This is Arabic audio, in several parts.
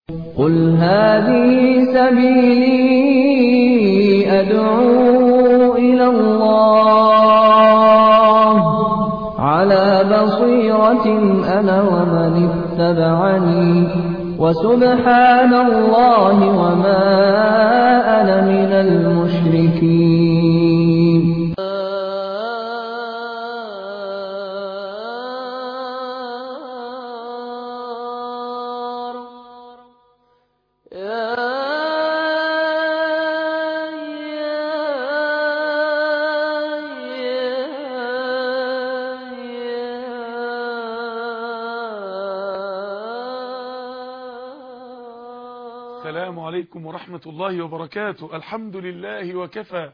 قل هذه سبيلي أدعو إلى الله على بصيرة أنا ومن اتبعني وسبحان الله وما أنا من المشركين. السلام عليكم ورحمة الله وبركاته. الحمد لله وكفى،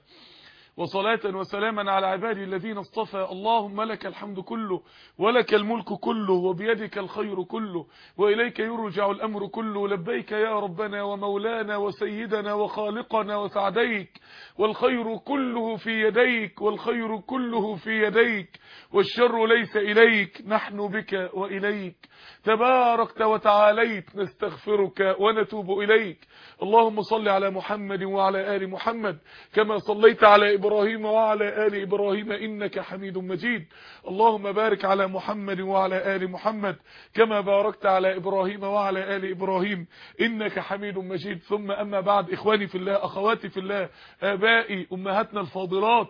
وصلاة وسلاما على عبادي الذين اصطفى. اللهم لك الحمد كله ولك الملك كله وبيدك الخير كله وإليك يرجع الأمر كله. لبيك يا ربنا ومولانا وسيدنا وخالقنا وسعديك، والخير كله في يديك، والخير كله في يديك، والشر ليس إليك، نحن بك وإليك تباركت وتعاليت، نستغفرك ونتوب إليك. اللهم صل على محمد وعلى آل محمد كما صليت على إبراهيم وعلى آل إبراهيم إنك حميد مجيد. اللهم بارك على محمد وعلى آل محمد كما باركت على إبراهيم وعلى آل إبراهيم إنك حميد مجيد. ثم أما بعد، إخواني في الله، أخواتي في الله، آبائي، أمهاتنا الفاضلات،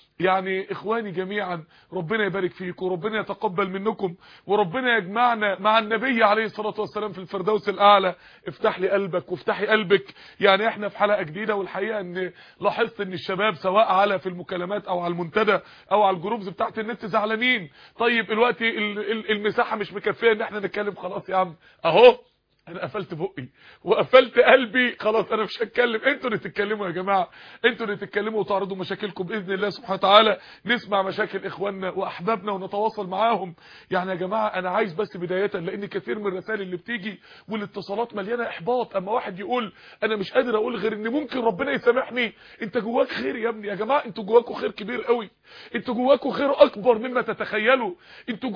يعني إخواني جميعا، ربنا يبارك فيكم وربنا يتقبل منكم وربنا يجمعنا مع النبي عليه الصلاة والسلام في الفردوس الأعلى. افتح لي قلبك وافتحي قلبك. يعني احنا في حلقة جديدة، والحقيقة ان لاحظت ان الشباب سواء على في المكالمات او على المنتدى او على الجروبز بتاعت النت زعلانين. طيب الوقت المساحة مش مكفية ان احنا نتكلم. خلاص يا عم، اهو انا قفلت بقي وقفلت قلبي، خلاص انا مش هتكلم. انتوا اللي تتكلموا يا جماعه، انتوا اللي تتكلموا وتعرضوا مشاكلكم باذن الله سبحانه وتعالى. نسمع مشاكل اخواننا واحبابنا ونتواصل معاهم. يعني يا جماعه انا عايز بس بدايه، لان كثير من الرسائل اللي بتيجي والاتصالات مليانه احباط. اما واحد يقول انا مش قادر اقول غير ان ممكن ربنا يسامحني. انت جواك خير يا ابني. يا جماعه انتوا جواكوا خير كبير قوي، انتوا جواكوا خير اكبر مما تتخيلوا. انتوا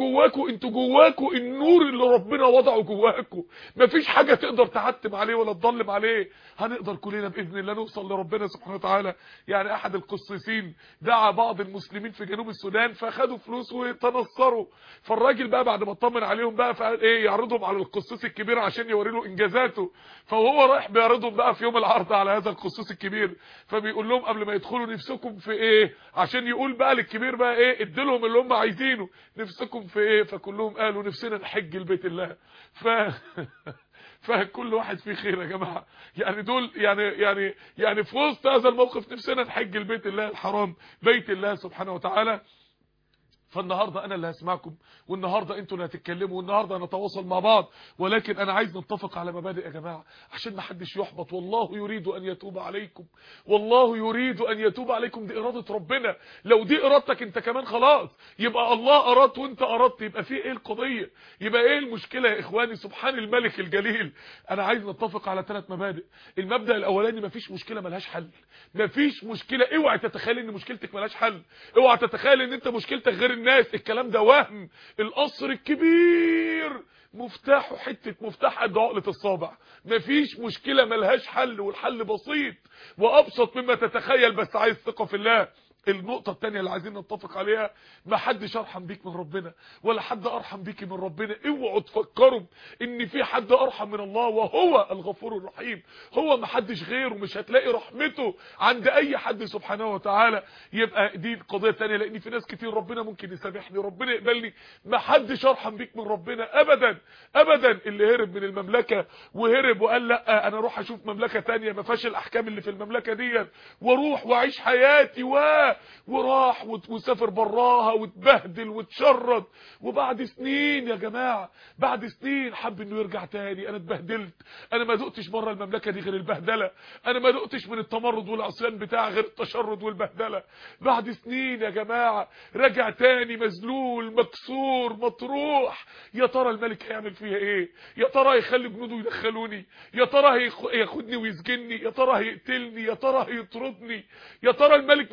جواكوا النور اللي ربنا وضعه جواكوا. مفيش حاجة تقدر تعتم عليه ولا تضلم عليه. هنقدر كلنا بإذن الله نوصل لربنا سبحانه وتعالى. يعني أحد القسيسين دعا بعض المسلمين في جنوب السودان فأخدوا فلوس وتنصروا. فالراجل بقى بعد ما اطمن عليهم بقى فقال ايه، يعرضهم على القسيس الكبير عشان يوري له انجازاته. فهو رايح بيعرضهم بقى في يوم العرض على هذا القسيس الكبير، فبيقول لهم قبل ما يدخلوا نفسكم في ايه، عشان يقول بقى للكبير بقى ايه، اديلهم اللي هم عايزينه. نفسكم في ايه؟ فكلهم قالوا نفسنا نحج لبيت الله. فكل واحد فيه خير يا جماعه. يعني دول يعني في وسط هذا الموقف نفسنا نحج لبيت الله الحرام، بيت الله سبحانه وتعالى. فالنهارده انا اللي هسمعكم، والنهارده انتوا اللي هتتكلموا، والنهارده هنتواصل مع بعض. ولكن انا عايز نتفق على مبادئ يا جماعه عشان ما حدش يحبط. والله يريد ان يتوب عليكم، والله يريد ان يتوب عليكم. دي اراده ربنا. لو دي ارادتك انت كمان خلاص، يبقى الله اراد وانت اردت. يبقى في ايه القضيه؟ يبقى ايه المشكله يا اخواني؟ سبحان الملك الجليل. انا عايز نتفق على 3 مبادئ. المبدا الاولاني، مفيش مشكله ملهاش حل. مفيش مشكله. اوعى تتخيل ان مشكلتك ملهاش حل. اوعى تتخيل ان انت مشكلتك غير الناس. الكلام ده وهم. القصر الكبير مفتاحه مفتاح قد عقلة الصابع. مفيش مشكلة ملهاش حل، والحل بسيط وابسط مما تتخيل، بس عايز ثقة في الله. النقطة التانية اللي عايزين نتفق عليها، ما حدش ارحم بيك من ربنا ولا حد ارحم بيك من ربنا. اوعوا تفكروا ان في حد ارحم من الله، وهو الغفور الرحيم. هو ما حدش غيره، مش هتلاقي رحمته عند اي حد سبحانه وتعالى. يبقى دي القضية التانية، لان في ناس كتير ربنا ممكن يسامحني، ربنا يقبلني. ما حدش ارحم بيك من ربنا ابدا ابدا. اللي هرب من المملكة وهرب وقال لا انا اروح اشوف مملكة تانية ما فيهاش الاحكام اللي في المملكة دي، واروح واعيش حياتي وراح وسافر براها واتبهدل واتشرد، وبعد سنين يا جماعه، بعد سنين حب انه يرجع تاني. انا اتبهدلت، انا ما دقتش بره المملكه دي غير البهدله، انا ما دقتش من التمرد والعصيان بتاعها غير التشرد والبهدله. بعد سنين يا جماعه رجع تاني مذلول مكسور مطروح. يا ترى الملك هيعمل فيها ايه؟ يا ترى هيخلي جنوده يدخلوني؟ يا ترى هياخدني ويسجنني؟ يا ترى هيقتلني؟ يا ترى هيطردني؟ يا ترى الملك بتاع المملكه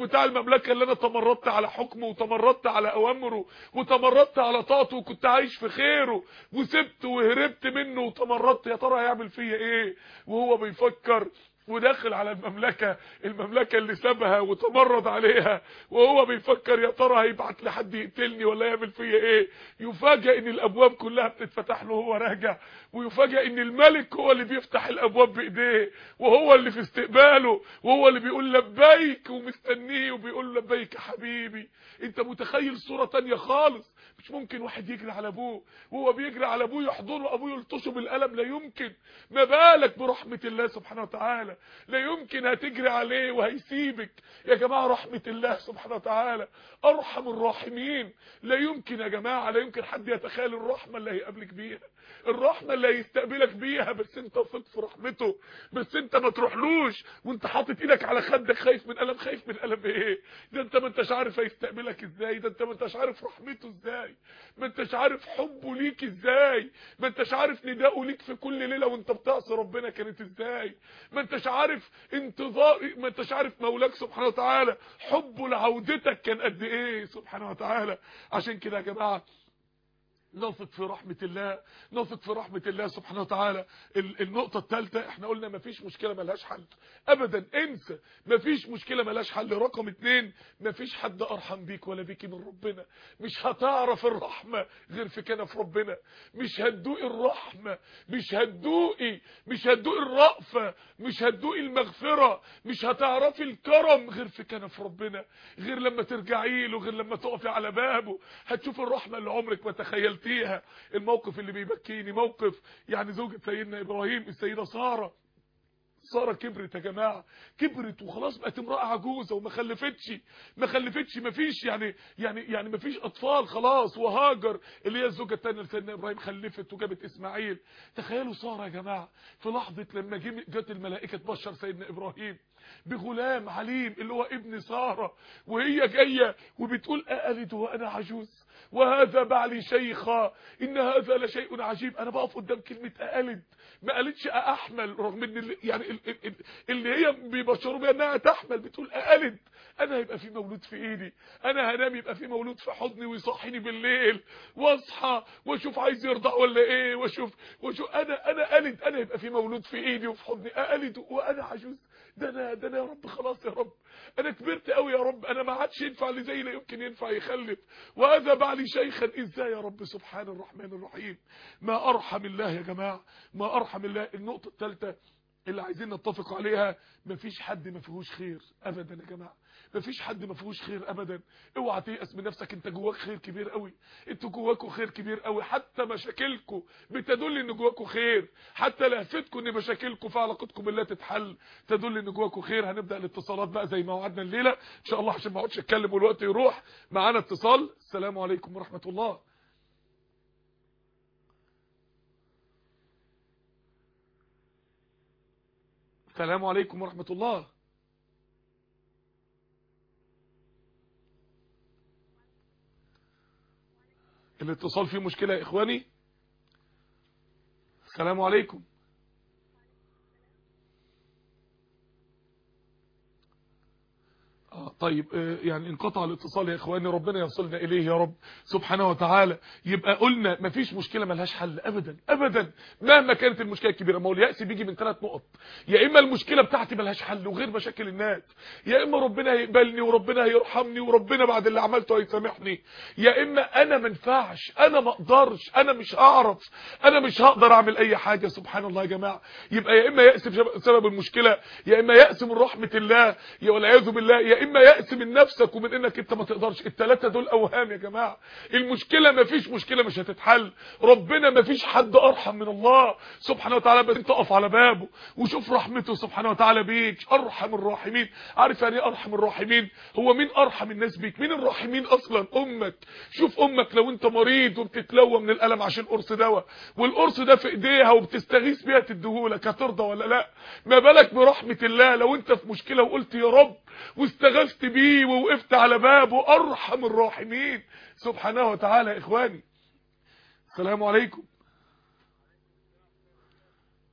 المملكة اللي انا تمردت على حكمه وتمردت على اوامره وتمردت على طاعته وكنت عايش في خيره وسبته وهربت منه وتمردت، يا ترى هيعمل فيا ايه وهو بيفكر وداخل على المملكة اللي سابها وتمرد عليها وهو بيفكر يا ترى هيبعت لحد يقتلني ولا يعمل فيا ايه؟ يفاجئ ان الابواب كلها بتتفتح له وهو راجع، ويفاجئ ان الملك هو اللي بيفتح الابواب بايديه وهو اللي في استقباله وهو اللي بيقول لبيك ومستنيه وبيقول لبيك يا حبيبي. انت متخيل صورة تانية خالص؟ مش ممكن واحد يجري على ابوه وهو بيجري على ابوه يحضنه ابوه يلطشه بالقلم، لا يمكن. ما بالك برحمة الله سبحانه وتعالى؟ لا يمكن هتجري عليه وهيسيبك. يا جماعة رحمة الله سبحانه وتعالى ارحم الراحمين. لا يمكن يا جماعة، لا يمكن حد يتخيل الرحمة اللي هيقابلك بيها، الرحمة اللي هيستقبلك بيها، بس انت ثق في رحمته، بس انت ما تروحلوش وانت حاطط ايدك على خدك خايف من الم. خايف من الم ايه؟ ده انت ما انتش عارف هيستقبلك ازاي، ده انت ما انتش عارف رحمته ازاي، ما انتش عارف حبه ليك ازاي، ما انتش عارف نداءه ليك في كل ليله وانت بتعصي ربنا كانت ازاي، ما انتش عارف انتظار، ما انتش عارف مولاك سبحانه وتعالى حبه لعودتك كان قد ايه سبحانه وتعالى. عشان كده يا جماعه نثق في رحمة الله، نثق في رحمة الله سبحانه وتعالى. النقطة الثالثة احنا قلنا مفيش مشكلة ملهاش حل ابدا، انسى، مفيش مشكلة ملهاش حل. رقم 2، مفيش حد ارحم بيك ولا بيكي من ربنا. مش هتعرف الرحمة غير في كنف ربنا، مش هتدوقي الرحمة، مش هتدوقي الرأفة، مش هتدوقي المغفرة، مش هتعرفي الكرم غير في كنف ربنا، غير لما ترجعي له، غير لما تقفي على بابه. هتشوف الرحمة اللي عمرك ما تخيلت فيها. الموقف اللي بيبكيني موقف يعني زوجة سيدنا ابراهيم السيدة سارة كبرت يا جماعه، كبرت وخلاص بقت امراه عجوزه وما خلفتش، مفيش يعني مفيش اطفال خلاص. وهاجر اللي هي الزوجه الثانيه لسيدنا ابراهيم خلفت وجابت اسماعيل. تخيلوا ساره يا جماعه في لحظه لما جت الملائكه تبشر سيدنا ابراهيم بغلام عليم اللي هو ابن ساره، وهي جايه وبتقول أألد وانا عجوز وهذا بعلي شيخا ان هذا لشيء عجيب. انا بقف قدام كلمه أألد، ما قالتش أحمل، رغم ان اللي هي بيبشروا بيها انها تحمل، بتقول أألد، انا هيبقى في مولود في ايدي، انا هنام يبقى في مولود في حضني ويصحيني بالليل واصحى واشوف عايز يرضع ولا ايه، واشوف انا ألد، انا هيبقى في مولود في ايدي وفي حضني، أألد وانا عجوز. ده انا يا رب خلاص يا رب، انا كبرت قوي يا رب، انا ما عادش ينفع اللي زي لا يمكن ينفع يخلف، وهذا بعلي شيخا. ازاي يا رب؟ سبحان الرحمن الرحيم. ما ارحم الله يا جماعه، ما ارحم الله. النقطه الثالثه اللي عايزين نتفق عليها، مفيش حد ما فيهوش خير ابدا يا جماعه، مفيش حد ما فيهوش خير ابدا. اوعى تيأس من نفسك، انت جواك خير كبير قوي، انتوا جواكوا خير كبير قوي، حتى مشاكلكم بتدل ان جواكوا خير، حتى لهفتكم ان مشاكلكم في علاقتكم بالله تتحل تدل ان جواكوا خير. هنبدا الاتصالات بقى زي ما وعدنا الليله ان شاء الله عشان ما اقعدش اتكلم والوقت يروح. معانا اتصال. السلام عليكم ورحمه الله. السلام عليكم ورحمه الله. الاتصال فيه مشكلة يا اخواني. السلام عليكم. طيب يعني انقطع الاتصال يا اخواني، ربنا يوصلنا اليه يا رب سبحانه وتعالى. يبقى قلنا مفيش مشكله ملهاش حل ابدا ابدا مهما كانت المشكله الكبيره. ما هو اليأس بيجي من 3 نقط، يا اما المشكله بتاعتي ملهاش حل وغير مشاكل الناس، يا اما ربنا هيقبلني وربنا هيرحمني وربنا بعد اللي عملته هيسامحني، يا اما انا ما ينفعش، انا ما اقدرش، انا مش هعرف، انا مش هقدر اعمل اي حاجه. سبحان الله يا جماعه. يبقى يا اما يأس بسبب المشكله، يا اما يأس من رحمه الله والعياذ بالله، يا اما يأس من نفسك ومن انك انت ما تقدرش. الثلاثه دول اوهام يا جماعه. المشكله ما فيش مشكله مش هتتحل، ربنا ما فيش حد ارحم من الله سبحانه وتعالى، بس انت اقف على بابه وشوف رحمته سبحانه وتعالى بيك. ارحم الراحمين. عارف يعني ايه ارحم الراحمين؟ هو مين ارحم الناس بيك؟ مين الراحمين اصلا؟ امك. شوف امك لو انت مريض وبتتلوى من الالم عشان قرص دواء، والقرص ده في ايديها وبتستغيث بيها تديهولك، هترضى ولا لا؟ ما بالك برحمه الله لو انت في مشكله وقلت يا رب واستغثت بيه ووقفت على بابه. ارحم الراحمين سبحانه وتعالى. يا اخواني السلام عليكم.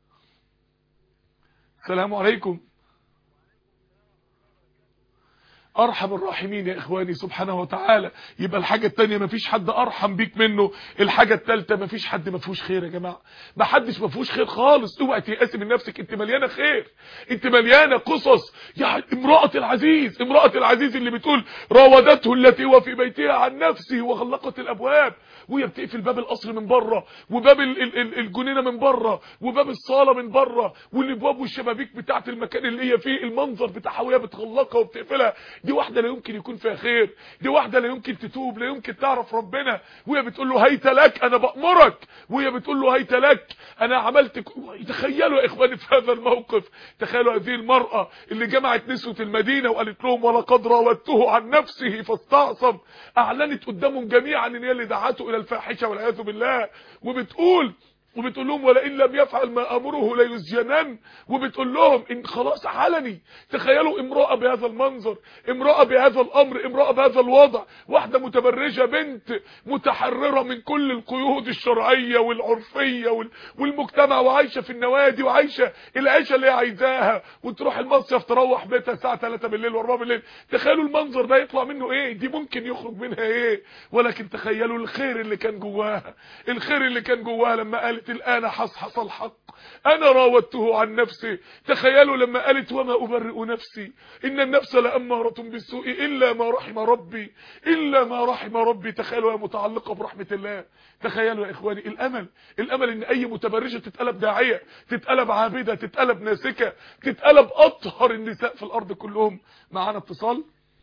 السلام عليكم. ارحم الراحمين يا اخواني سبحانه وتعالى. يبقى الحاجة التانية مفيش حد ارحم بيك منه. الحاجة التالتة مفيش حد مفيهوش خير يا جماعة، محدش مفيهوش خير خالص. اوعى تيأسي من نفسك، انت مليانة خير، انت مليانة قصص. يعني امرأة العزيز اللي بتقول راودته التي هو في بيتها عن نفسه وغلقت الابواب، وهي بتقفل باب القصر من بره وباب الجنينه من بره وباب الصاله من بره والابواب والشبابيك بتاعه المكان اللي هي فيه، المنظر بتاعها وهي بتغلقها وبتقفلها. دي واحده لا يمكن يكون فيها خير، دي واحده لا يمكن تتوب، لا يمكن تعرف ربنا. وهي بتقول له هيت لك انا بأمرك، وهي بتقول له هيت لك انا عملت. تخيلوا يا اخواني في هذا الموقف، تخيلوا هذه المرأة اللي جمعت نسوة المدينة وقالت لهم ولقد راودته عن نفسه فاستعصم، اعلنت قدامهم جميعا ان هي اللي دعته الى الفاحشة والعياذ بالله، وبتقول لهم ولئن لم يفعل ما امره ليسجنن، وبتقول لهم ان خلاص علني. تخيلوا امرأة بهذا المنظر، امرأة بهذا الامر، امرأة بهذا الوضع، واحدة متبرجة، بنت متحررة من كل القيود الشرعية والعرفية والمجتمع، وعايشة في النوادي وعايشة العيشة اللي هي عايزاها، وتروح المصيف تروح بيتها الساعة 3 بالليل و4 بالليل. تخيلوا المنظر ده يطلع منه ايه، دي ممكن يخرج منها ايه. ولكن تخيلوا الخير اللي كان جواها، الخير اللي كان جواها لما قالت الآن حصحص الحق أنا راودته عن نفسه. تخيلوا لما قالت وما أبرئ نفسي إن النفس لأمارة بالسوء إلا ما رحم ربي، إلا ما رحم ربي. تخيلوا يا متعلقة برحمة الله. تخيلوا يا إخواني الأمل إن أي متبرجة تتقلب داعية، تتقلب عابدة، تتقلب ناسكة، تتقلب أطهر النساء في الأرض كلهم. معانا اتصال.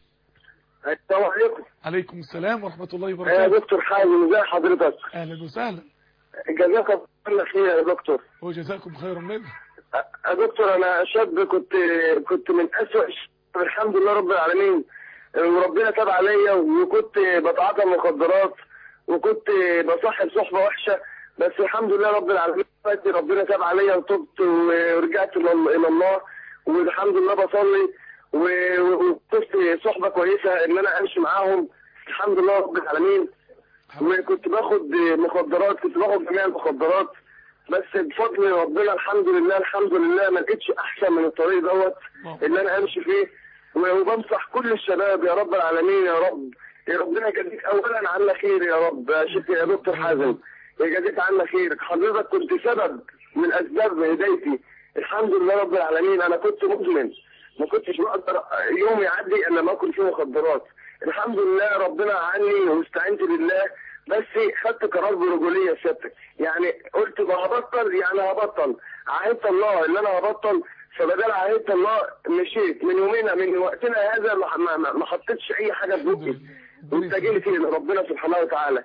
السلام عليكم. عليكم السلام ورحمة الله وبركاته. يا دكتور حازم ازي حضرتك؟ أهلا وسهلا. جزاك الله خير يا دكتور. وجزاكم خيرا منه. يا دكتور انا شاب كنت من اسوأ الحمد لله رب العالمين، وربنا تاب عليا، وكنت بتعاطى المخدرات، وكنت بصاحب صحبه وحشه، بس الحمد لله رب العالمين ربنا تاب عليا وتبت ورجعت الى الله، والحمد لله بصلي وكنت صحبه كويسه ان انا امشي معاهم الحمد لله رب العالمين. وكنت باخد مخدرات، كنت باخد جميع المخدرات، بس بفضل ربنا الحمد لله ما لقيتش احسن من الطريق دوت اللي انا امشي فيه. وبنصح كل الشباب يا رب العالمين، يا رب يا ربنا يجازيك اولا عنا خير يا رب. يا دكتور حازم يجازيك عنا خير، حضرتك كنت سبب من اسباب هدايتي الحمد لله رب العالمين. انا كنت مدمن، ما كنتش بقدر يوم يعدي الا ما اكل فيه مخدرات. الحمد لله ربنا عني واستعنت بالله، بس خدت قرار برجوليه سيادتك، يعني قلت هبطل، عهدت الله ان انا هبطل، فبدل عهدت الله مشيت من يومين من وقتنا هذا ما حطيتش اي حاجه في بوقي، واتجهت لربنا سبحانه وتعالى.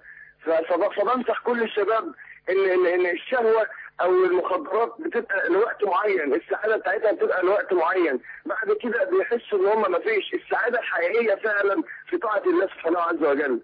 فبنصح كل الشباب ان الشهوه او المخدرات بتبقى لوقت معين، السعاده بتاعتها بتبقى لوقت معين، بعد كده بيحسوا ان هم ما فيش السعاده الحقيقيه فعلا في طاعه الله سبحانه عز وجل.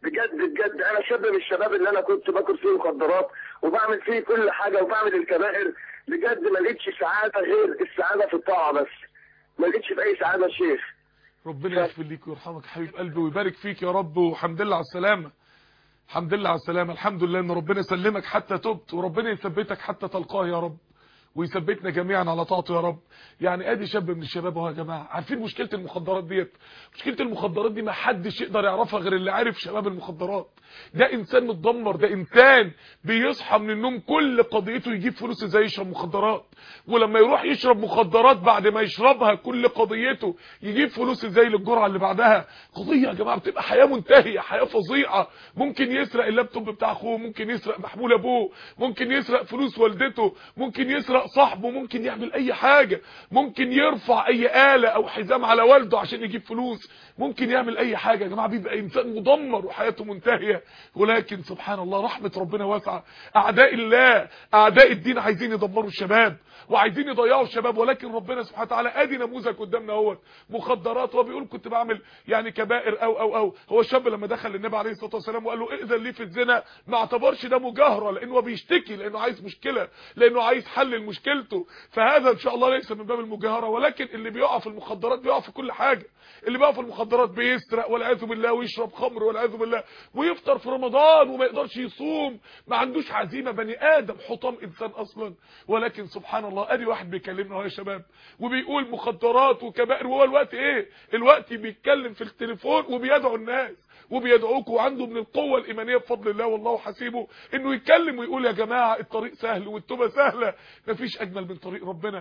بجد انا شاب من الشباب اللي انا كنت باكل فيه مخدرات وبعمل فيه كل حاجه وبعمل الكبائر، بجد ما لقيتش سعاده غير السعاده في الطاعه، بس ما لقيتش في اي سعاده يا شيخ. ربنا يغفر ليك ويرحمك يا حبيب قلبي ويبارك فيك يا رب، والحمد لله على السلامه. الحمد لله على السلامه، الحمد لله ان ربنا سلمك حتى تبت، وربنا يثبتك حتى تلقاه يا رب، ويثبتنا جميعا على طاعته يا رب. يعني ادي شاب من الشباب اهو يا جماعه. عارفين مشكله المخدرات ديت؟ مشكله المخدرات دي ما حدش يقدر يعرفها غير اللي عارف شباب المخدرات. ده انسان متدمر، ده انسان بيصحى من النوم كل قضيته يجيب فلوس ازاي يشرب مخدرات، ولما يروح يشرب مخدرات بعد ما يشربها كل قضيته يجيب فلوس ازاي للجرعه اللي بعدها. قضيه يا جماعه بتبقى حياه منتهيه، حياه فظيعه. ممكن يسرق اللابتوب بتاع اخوه، ممكن يسرق محمول ابوه، ممكن يسرق فلوس والدته، ممكن يسرق صاحبه، ممكن يعمل اي حاجه، ممكن يرفع اي آلة او حزام على والده عشان يجيب فلوس، ممكن يعمل اي حاجه يا جماعه. بيبقى انسان مدمر وحياته منتهيه. ولكن سبحان الله رحمه ربنا واسعه. اعداء الله اعداء الدين عايزين يدمروا الشباب وعايزين يضيعوا الشباب، ولكن ربنا سبحانه وتعالى ادي نموذج قدامنا اهوت مخدرات. هو بيقول كنت بعمل يعني كبائر او هو الشاب لما دخل للنبي عليه الصلاه والسلام وقال له ائذن لي في الزنا، ما اعتبرش ده مجاهره، لانه بيشتكي، لانه عايز مشكله، لانه عايز حل مشكلته، فهذا ان شاء الله ليس من باب المجاهره، ولكن اللي بيقع في المخدرات بيقع في كل حاجه. اللي بيقع في المخدرات بيسرق والعياذ بالله، ويشرب خمر والعياذ بالله، ويفطر في رمضان وما يقدرش يصوم، ما عندوش عزيمه، بني ادم حطام انسان اصلا. ولكن سبحان الله ادي واحد بيكلمنا اهو يا شباب وبيقول مخدرات وكبائر، وهو الوقت ايه؟ الوقت بيتكلم في التليفون وبيدعو الناس وبيدعوكم، وعنده من القوه الايمانيه بفضل الله والله حسيبه انه يتكلم ويقول يا جماعه الطريق سهل والتوبه سهله. مفيش اجمل من طريق ربنا،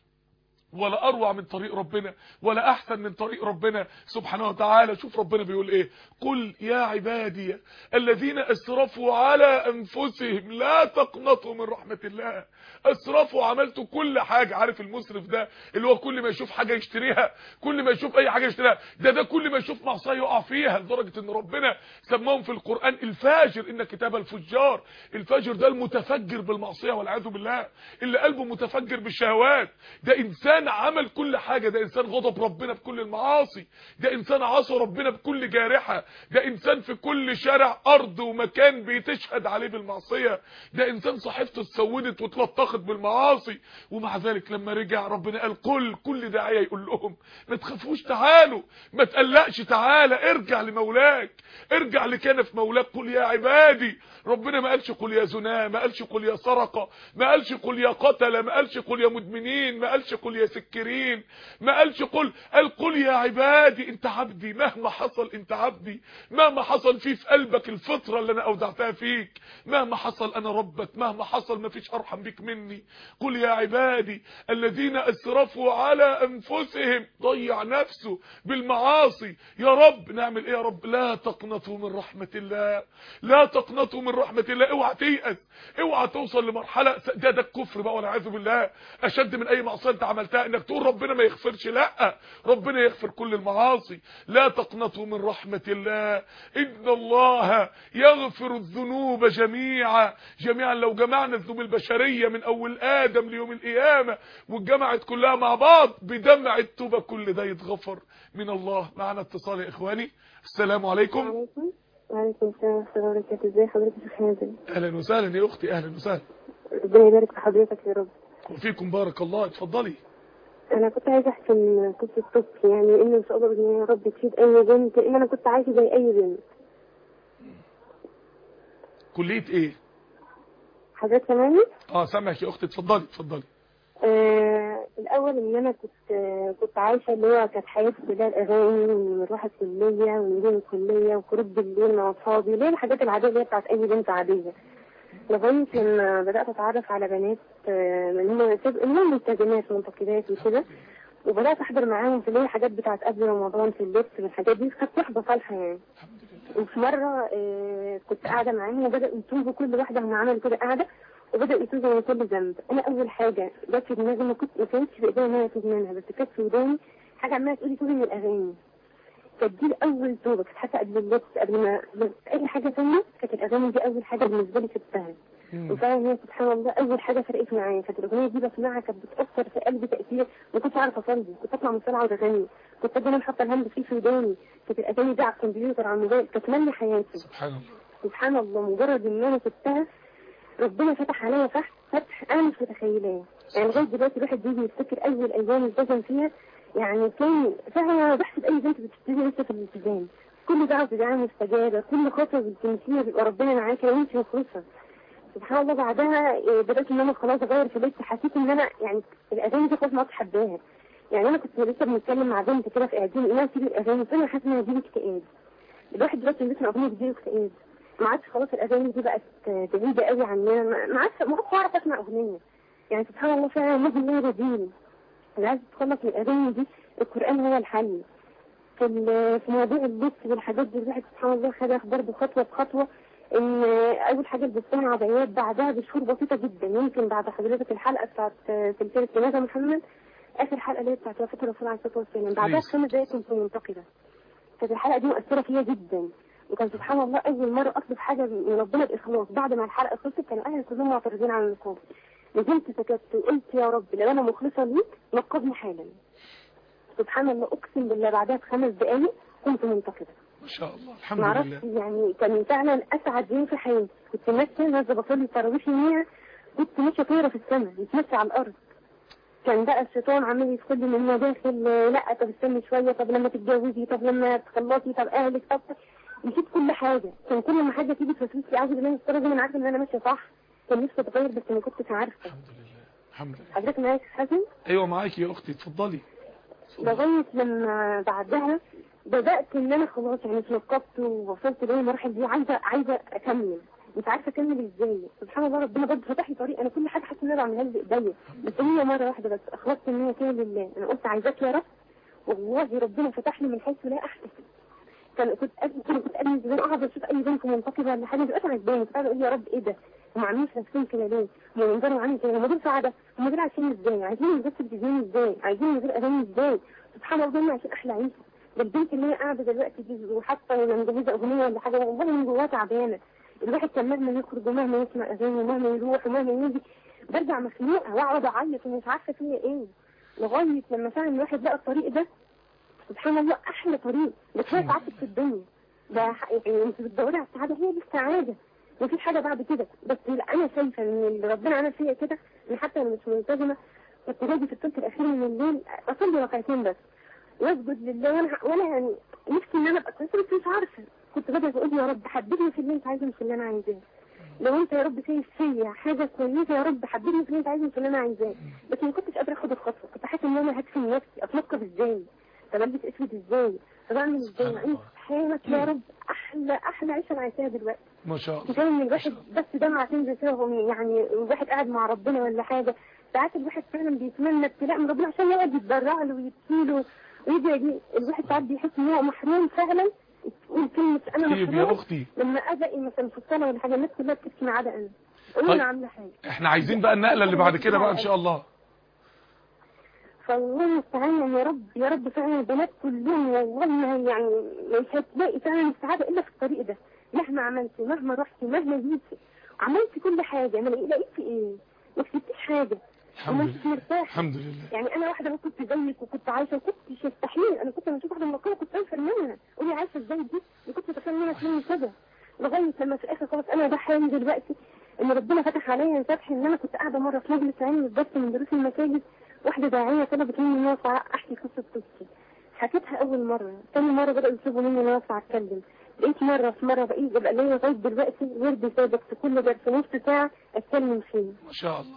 ولا اروع من طريق ربنا، ولا احسن من طريق ربنا سبحانه وتعالى. شوف ربنا بيقول ايه: قل يا عبادي الذين اسرفوا على انفسهم لا تقنطوا من رحمة الله. اسرفوا، عملتوا كل حاجة. عارف المسرف ده اللي هو كل ما يشوف حاجة يشتريها، كل ما يشوف اي حاجة يشتريها، ده كل ما يشوف معصية يقع فيها، لدرجة ان ربنا سماهم في القرآن الفاجر، ان كتاب الفجار. الفاجر ده المتفجر بالمعصية والعياذ بالله، اللي قلبه متفجر بالشهوات. ده انسان عمل كل حاجة، ده انسان غضب ربنا بكل المعاصي، ده انسان عصى ربنا بكل جارحة، ده انسان في كل شارع ارض ومكان بيتشهد عليه بالمعصية، ده انسان صحيفته اتسودت واتلطخت بالمعاصي. ومع ذلك لما رجع ربنا قال كل داعية يقول لهم ما تخافوش، تعالوا، ما تقلقش، تعالى ارجع لمولاك، ارجع لكنف مولاك. قل يا عبادي. ربنا ما قالش قل يا زنا، ما قالش قل يا سرقة، ما قالش قل يا قتل، ما قالش قل يا مدمنين، ما قالش قل يا سكرين، ما قالش قل يا عبادي انت عبدي، مهما حصل انت عبدي، مهما حصل في قلبك الفطرة اللي انا اودعتها فيك، مهما حصل انا ربك، مهما حصل ما فيش ارحم بك مني. قل يا عبادي الذين اسرفوا على انفسهم، ضيع نفسه بالمعاصي. يا رب نعمل ايه يا رب؟ لا تقنطوا من رحمة الله، لا تقنطوا من رحمة الله. اوعى تيأس، اوعى توصل لمرحلة ده الكفر بقى والعياذ بالله اشد من اي معصية انت عملتها، انك تقول ربنا ما يغفرش. لا، ربنا يغفر كل المعاصي. لا تقنطوا من رحمة الله ان الله يغفر الذنوب جميعا. لو جمعنا الذنوب البشرية من اول ادم ليوم القيامة واتجمعت كلها مع بعض بدمع التوبة، كل ده يتغفر من الله. معنا اتصال يا اخواني. السلام عليكم. وعليكم السلام ورحمة الله وبركاته. ازي حضرتك يا حازم؟ اهلا وسهلا يا اختي، اهلا وسهلا. ربنا يبارك في حضرتك يا رب. وفيكم بارك الله. اتفضلي. انا كنت عايزه احكي قصه طفل، يعني ان شاء الله باذن الله يا رب تفيد اي بنت، ان انا كنت عايشه زي اي بنت. كليه ايه حضرتك سامعني؟ سامعك يا اختي، اتفضلي. الاول ان انا كنت عايشه اللي هو كانت حياتي كلها الاغاني، ونروح الكليه ونجي الكليه وخروج بالليل مع اصحابي، اللي هي الحاجات العاديه اللي هي بتاعت اي بنت عاديه. لغايه لما بدات اتعرف على بنات من هم ملتزمات منتقبات وكده، وبدات احضر معاهم في اللي هي حاجات بتاعت قبل رمضان في اللبس والحاجات دي، كانت صحبه صالحه يعني. وفي مره كنت قاعده معاهم وبداوا يتوبوا، كل واحده من عملوا كده قاعده وبدأ يتوب من كل ذنب. انا اول حاجه جت في دماغي، ما كانتش في ايديا ان انا اتوب منها، بس كانت في وداني حاجه عماله تقولي توبي من الاغاني. كانت دي اول توبه، كانت حتى قبل اللبس، قبل ما اي حاجه ثانيه، كانت الاغاني دي اول حاجه بالنسبه لي سبتها. وفعلا هي سبحان الله اول حاجه فرقت معايا، كانت الاغنيه دي بسمعها كانت بتاثر في قلبي تاثير ما كنتش عارفه اصلي، كنت اطلع من الصلاه اقعد اغني، كنت دايما حاطه الهاند فري في وداني، كانت الاغاني دي على الكمبيوتر على الموبايل، كانت ماليه حياتي. سبحان الله مجرد ان انا سبتها ربنا فتح عليا فتح انا مش متخيلاه. يعني لغايه دلوقتي الواحد بيجي يفتكر اول ايام التزم فيها، يعني كان فعلا بحسب اي بنت بتبتدي لسه في الالتزام، كل دعوه بتدعي مستجابه، كل خطوه بتمشيها بيبقى ربنا معاكي لو انت مخلصه. سبحان الله بعدها بدات ان انا خلاص اغير في لبسي، حسيت ان انا يعني الاغاني دي خلاص ما عدتش حباها. يعني انا كنت لسه بنتكلم مع بنت كده في اعدادي، انها تسيب الاغاني، فانا حاسه ان انا بيجي اكتئاب. الواحد دلوقتي بيسمع اغنيه بيجي اكتئاب، ما عادش خلاص الاغاني دي بقت بعيده قوي عننا، ما عادش اعرف اسمع اغنيه. يعني سبحان الله فعلا النبي الله رجيم. انا عايزه اتخلص من الاغاني دي، القران هو الحل في مواضيع اللبس والحاجات دي. الواحد سبحان الله خدها برضه خطوه بخطوه. ان اول حاجه لبستها عبايات، بعدها بشهور بسيطه جدا، يمكن بعد حضرتك الحلقه بتاعت سلسله جنازه محمد، اخر حلقه اللي هي بتاعت وفاه الرسول عليه الصلاه والسلام، بعدها ب5 دقايق كنت منتقده. كانت الحلقه دي مؤثره فيا جدا، وكان سبحان الله اول مره اطلب حاجه من ربنا باخلاص. بعد ما الحلقه خلصت كانوا اهلي كلهم معترضين على النقاب، نزلت سكت وقلت يا رب لو انا مخلصه ليك نقبني حالا. سبحان الله اقسم بالله بعدها ب5 دقايق كنت منتقده ما شاء الله الحمد لله. يعني كان فعلا اسعد يوم في حياتي. كنت ماشيه نازله بصلي التراويح يوميها، كنت ماشيه طايره في السماء مش ماشيه على الارض. كان بقى الشيطان عمال يدخل لي من مداخل، لا طب استني شويه، طب لما تتجوزي، طب لما تخلصي، طب اهلك، طب نسيت كل حاجه. كان كل ما حاجه تيجي تفوت لي عاوزه بالله الصراحه انا عارفه ان انا ماشيه صح. كان نفسي اتغير بس ما كنتش عارفه. الحمد لله الحمد لله. حضرتك معايا يا حسن؟ ايوه معاكي يا اختي، اتفضلي. لغايه لما بعدها بدات ان انا خلاص يعني اتلقبت ووصلت للمراحل دي، عايزه اكمل، مش عارفه اكمل ازاي. سبحان الله ربنا برضه فتح لي طريق. انا كل حاجه حاسه ان انا بعملها بايديا، بس هي مره واحده بس اخلصت ان هي كده لله. انا قلت عايزاك يا رب، والله ربنا فتح لي من حيث لا احتسب. كنت قبل زمان اقعد اشوف اي بنت منتقبه ولا حاجه دلوقتي عجباني، كنت اقول يا رب ايه ده؟ هم عاملين في نفسهم كده ليه؟ هم منظرهم عامل كده، هم دول سعاده، هم دول عايشين ازاي؟ عايزين نبص التلفزيون ازاي؟ عايزين نزور اغاني ازاي؟ سبحان الله دول عشان احلى عيشه. ده البنت اللي هي قاعده دلوقتي دي وحتى لما مجهزه اغنيه ولا حاجه والله من جواها تعبانه. الواحد كان مهما يخرج ومهما يسمع اغاني ومهما يروح ومهما يجي برجع مخنوقه واقعد اعيط ومش عارفه فيها ايه. لغايه لما فعلا الواحد لقى الطريق ده، سبحان الله احلى طريق. بس هي سعادتك في الدنيا، ده يعني انت بتدوري على السعاده، هي دي السعاده، مفيش حاجه بعد كده. بس انا شايفه ان اللي ربنا عمل فيا كده ان حتى انا مش ملتزمه كنت باجي في الثلث الاخير من الليل اصلي ركعتين بس واسجد لله، وانا يعني نفسي ان انا ابقى كويسه بس مش عارفه. كنت بدأ اقول يا رب حببني في اللي انت عايزه مش اللي انا عايزاه. لو انت يا رب شايف فيا حاجه كويسه يا رب حببني في اللي انت عايزه مش اللي انا عايزاه. بس ما كنتش قادره اخد الخطوه، كنت حاسه ان انا هدفن نفسي، اتنقب ازاي؟ طب البس اسود ازاي؟ طب اعمل ازاي؟ مع ان سبحانك يا رب احلى عيشه انا عايشاها دلوقتي. ما شاء الله. زي ان الواحد بس دمعة تنزل فيهم، يعني الواحد قاعد مع ربنا ولا حاجه، ساعات الواحد فعلا بيتمنى ابتلاء من ربنا عشان يقعد يتضرع له ويبكي له ويجي. الواحد ساعات بيحس ان هو محروم فعلا. تقول كلمه انا محروم يا اختي لما ادعي مثلا في الصلاه ولا حاجه الناس كلها بتبكي ما عدا انا. قولوا طيب. انا عامله حاجه. احنا عايزين بقى النقله اللي بعد كده بقى ان شاء الله. فالله المستعان يا رب فعلا البنات كلهم والله يعني مش هتلاقي فعلا السعاده الا في الطريق ده. مهما عملتي مهما رحتي مهما جيتي عملتي كل حاجه ما لقيتي ايه؟ ما كسبتيش حاجه. الحمد لله الحمد لله. يعني انا واحده كنت زيك وكنت عايشه وكنت مستحيل. انا كنت لما اشوف واحده منقبه كنت انفر منها، قولي عايشه ازاي دي؟ كنت اتخيل منها اسمها كده. لغايه لما في الاخر خلاص انا ده حالي دلوقتي ان ربنا فتح عليا فتح ان انا كنت قاعده مره في مجلس علمي بس من دروس المساجد، واحده داعيه طلبت مني ان انا احكي قصه قصتي. حكيتها اول مره، ثاني مره بداوا يطلبوا مني ان انا اطلع اتكلم. بقيت مره بقيت يبقى ليا لغايه دلوقتي ورد ثابت في كل درس نص ساعه اتكلم فيه. ما شاء الله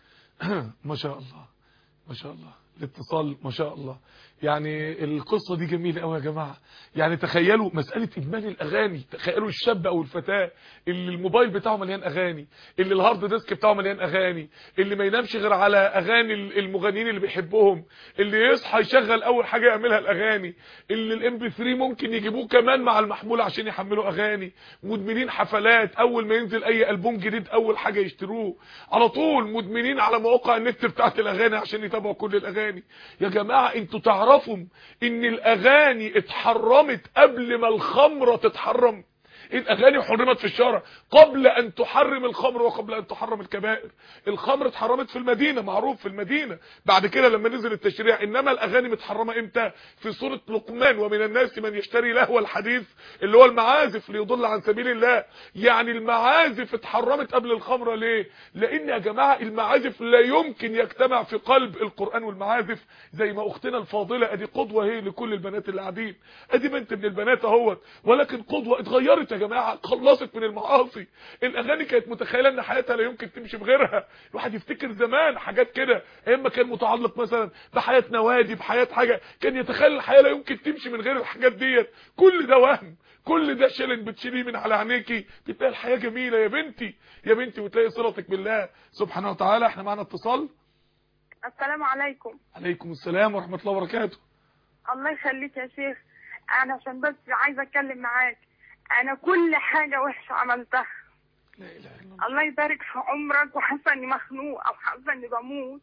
ما شاء الله ما شاء الله. الاتصال ما شاء الله. يعني القصة دي جميلة قوي يا جماعة. يعني تخيلوا مسألة إدمان الأغاني، تخيلوا الشاب أو الفتاة اللي الموبايل بتاعه مليان أغاني، اللي الهارد ديسك بتاعه مليان أغاني، اللي ما ينامش غير على أغاني المغنيين اللي بيحبهم، اللي يصحى يشغل أول حاجة يعملها الأغاني، اللي الام بي 3 ممكن يجيبوه كمان مع المحمول عشان يحملوا أغاني، مدمنين حفلات أول ما ينزل أي ألبوم جديد أول حاجة يشتروه، على طول مدمنين على مواقع النت بتاعت الأغاني عشان يتابعوا كل الأغاني. يا جماعة انتوا تعرفوا ان الاغاني اتحرمت قبل ما الخمرة تتحرم. الاغاني حرمت في الشارع قبل ان تحرم الخمر وقبل ان تحرم الكبائر. الخمر اتحرمت في المدينة، معروف في المدينة، بعد كده لما نزل التشريع. انما الاغاني متحرمة امتى؟ في سورة لقمان ومن الناس من يشتري لهو الحديث اللي هو المعازف ليضل عن سبيل الله. يعني المعازف اتحرمت قبل الخمرة. ليه؟ لان يا جماعة المعازف لا يمكن يجتمع في قلب القرآن والمعازف. زي ما اختنا الفاضلة ادي قدوة هي لكل البنات اللي قاعدين، ادي بنت من البنات اهوت، ولكن قدوة اتغيرت يا جماعه، خلصت من المعاصي. الاغاني كانت متخيله ان حياتها لا يمكن تمشي بغيرها. الواحد يفتكر زمان حاجات كده اما كان متعلق مثلا بحياه نوادي، بحياه حاجه، كان يتخيل الحياه لا يمكن تمشي من غير الحاجات ديت. كل ده وهم، كل ده شلن بتشيليه من على عينيكي، بتلاقي الحياه جميله يا بنتي يا بنتي، وتلاقي صلتك بالله سبحانه وتعالى. احنا معانا اتصال. السلام عليكم. عليكم السلام ورحمه الله وبركاته. الله يخليك يا شيخ، انا عشان بس عايزه اتكلم معاك. انا كل حاجه وحشه عملتها، لا اله الا الله. الله يبارك في عمرك، وحاسه اني مخنوقه وحاسه اني بموت.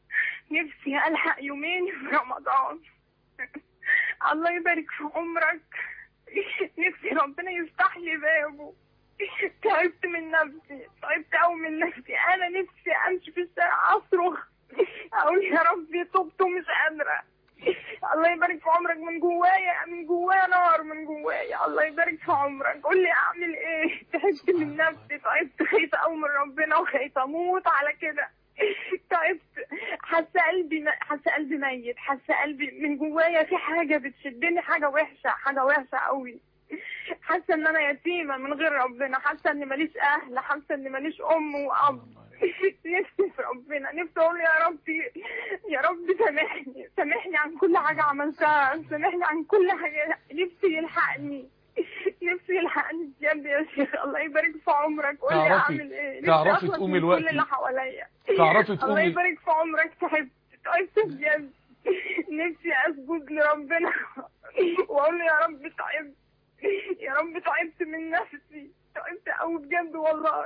نفسي الحق يومين في رمضان. الله يبارك في عمرك، نفسي ربنا يفتح لي بابه. تعبت من نفسي، تعبت قوي من نفسي. انا نفسي امشي في الشارع اصرخ اقول يا ربي تبت ومش قادره. الله يبارك في عمرك. من جوايا نار من جوايا. الله يبارك في عمرك. قول لي اعمل ايه؟ تعبت من نفسي، تعبت، خايفه قوي من ربنا وخايفه اموت على كده. تعبت، حاسه قلبي ميت، حاسه قلبي من جوايا في حاجه بتشدني، حاجه وحشه قوي. حاسه ان انا يتيمه من غير ربنا، حاسه ان ماليش اهل، حاسه ان ماليش ام واب. نفسي في ربنا، نفسي اقول يا رب سامحني عن كل حاجه عملتها، سامحني عن كل حاجه. نفسي يلحقني بجد يا شيخ. الله يبارك في عمرك. قول لي اعمل ايه؟ تعرفي تقومي الوقت، كل اللي حواليا. تعرفي تقومي. الله يبارك في عمرك. تعبت بجد. نفسي اسجد لربنا واقول له يا رب تعبت من نفسي، تعبت قوي بجد والله.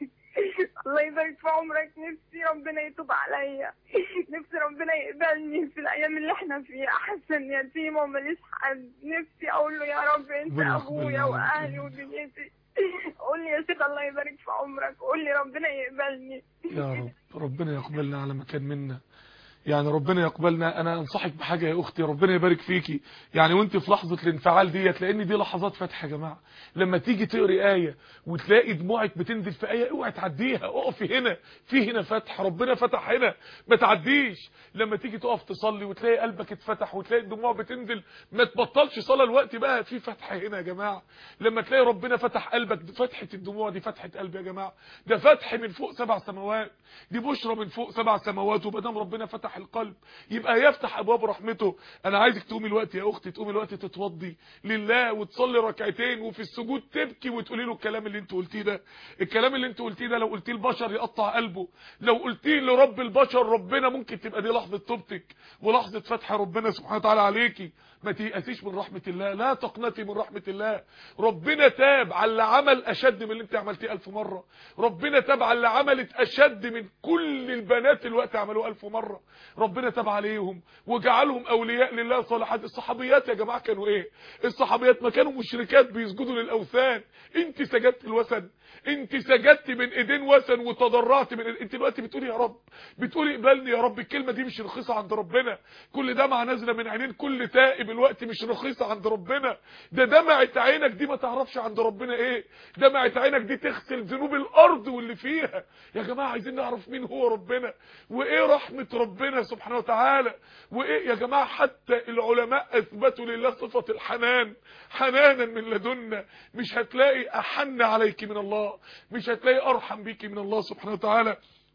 الله يبارك في عمرك. نفسي ربنا يتوب عليا، نفسي ربنا يقبلني في الايام اللي احنا فيها. حاسه اني يتيمه وماليش حد. نفسي اقول له يا رب انت ابويا واهلي ودنيتي. قول لي يا شيخ الله يبارك في عمرك، قول لي ربنا يقبلني يا رب. ربنا يقبلنا على مكان منا، يعني ربنا يقبلنا. انا انصحك بحاجه يا اختي، ربنا يبارك فيكي، يعني وانت في لحظه الانفعال ديت، لان دي لحظات فتح يا جماعه. لما تيجي تقري ايه وتلاقي دموعك بتنزل في ايه، اوعي تعديها، اقفي هنا، في هنا فتح، ربنا فتح هنا، ما تعديش. لما تيجي تقف تصلي وتلاقي قلبك اتفتح وتلاقي الدموع بتنزل، ما تبطلش صلاه الوقت بقى، في فتح هنا يا جماعه. لما تلاقي ربنا فتح قلبك، فتحه الدموع دي فتحه قلب يا جماعه، ده فتح من فوق 7 سماوات، دي بشرى من فوق 7 سماوات. وبدام ربنا فتح القلب يبقى يفتح ابواب رحمته. انا عايزك تقومي الوقت يا اختي، تقومي الوقت تتوضي لله وتصلي ركعتين، وفي السجود تبكي وتقولي له الكلام اللي انت قلتيه ده. الكلام اللي انت قلتيه ده لو قلتيه البشر يقطع قلبه، لو قلتيه لرب البشر ربنا ممكن تبقى دي لحظه توبتك ولحظه فتح ربنا سبحانه وتعالى عليكي. ما تيأسيش من رحمه الله، لا تقنطي من رحمه الله. ربنا تاب على اللي عمل اشد من اللي انت عملتيه 1000 مره. ربنا تاب على اللي عملت اشد من كل البنات الوقت عملوه 1000 مره. ربنا تاب عليهم وجعلهم اولياء لله صالحات. الصحابيات يا جماعه كانوا ايه؟ الصحابيات ما كانوا مشركات بيسجدوا للاوثان. انت سجدت الوثن، انت سجدت من ايدين وثن وتضرعت من انت دلوقتي بتقولي يا رب، بتقولي اقبلني يا رب. الكلمه دي مش رخيصه عند ربنا. كل دمعه نازله من عينين كل تائب الوقت مش رخيصه عند ربنا. ده دمعه عينك دي ما تعرفش عند ربنا ايه. دمعه عينك دي تغسل ذنوب الارض واللي فيها. يا جماعه عايزين نعرف مين هو ربنا وايه رحمه ربنا سبحانه وتعالى وايه يا جماعه. حتى العلماء اثبتوا لله صفه الحنان، حنانا من لدنا. مش هتلاقي احن عليك من الله، مش هتلاقي ارحم بيكي من الله سبحانه وتعالى.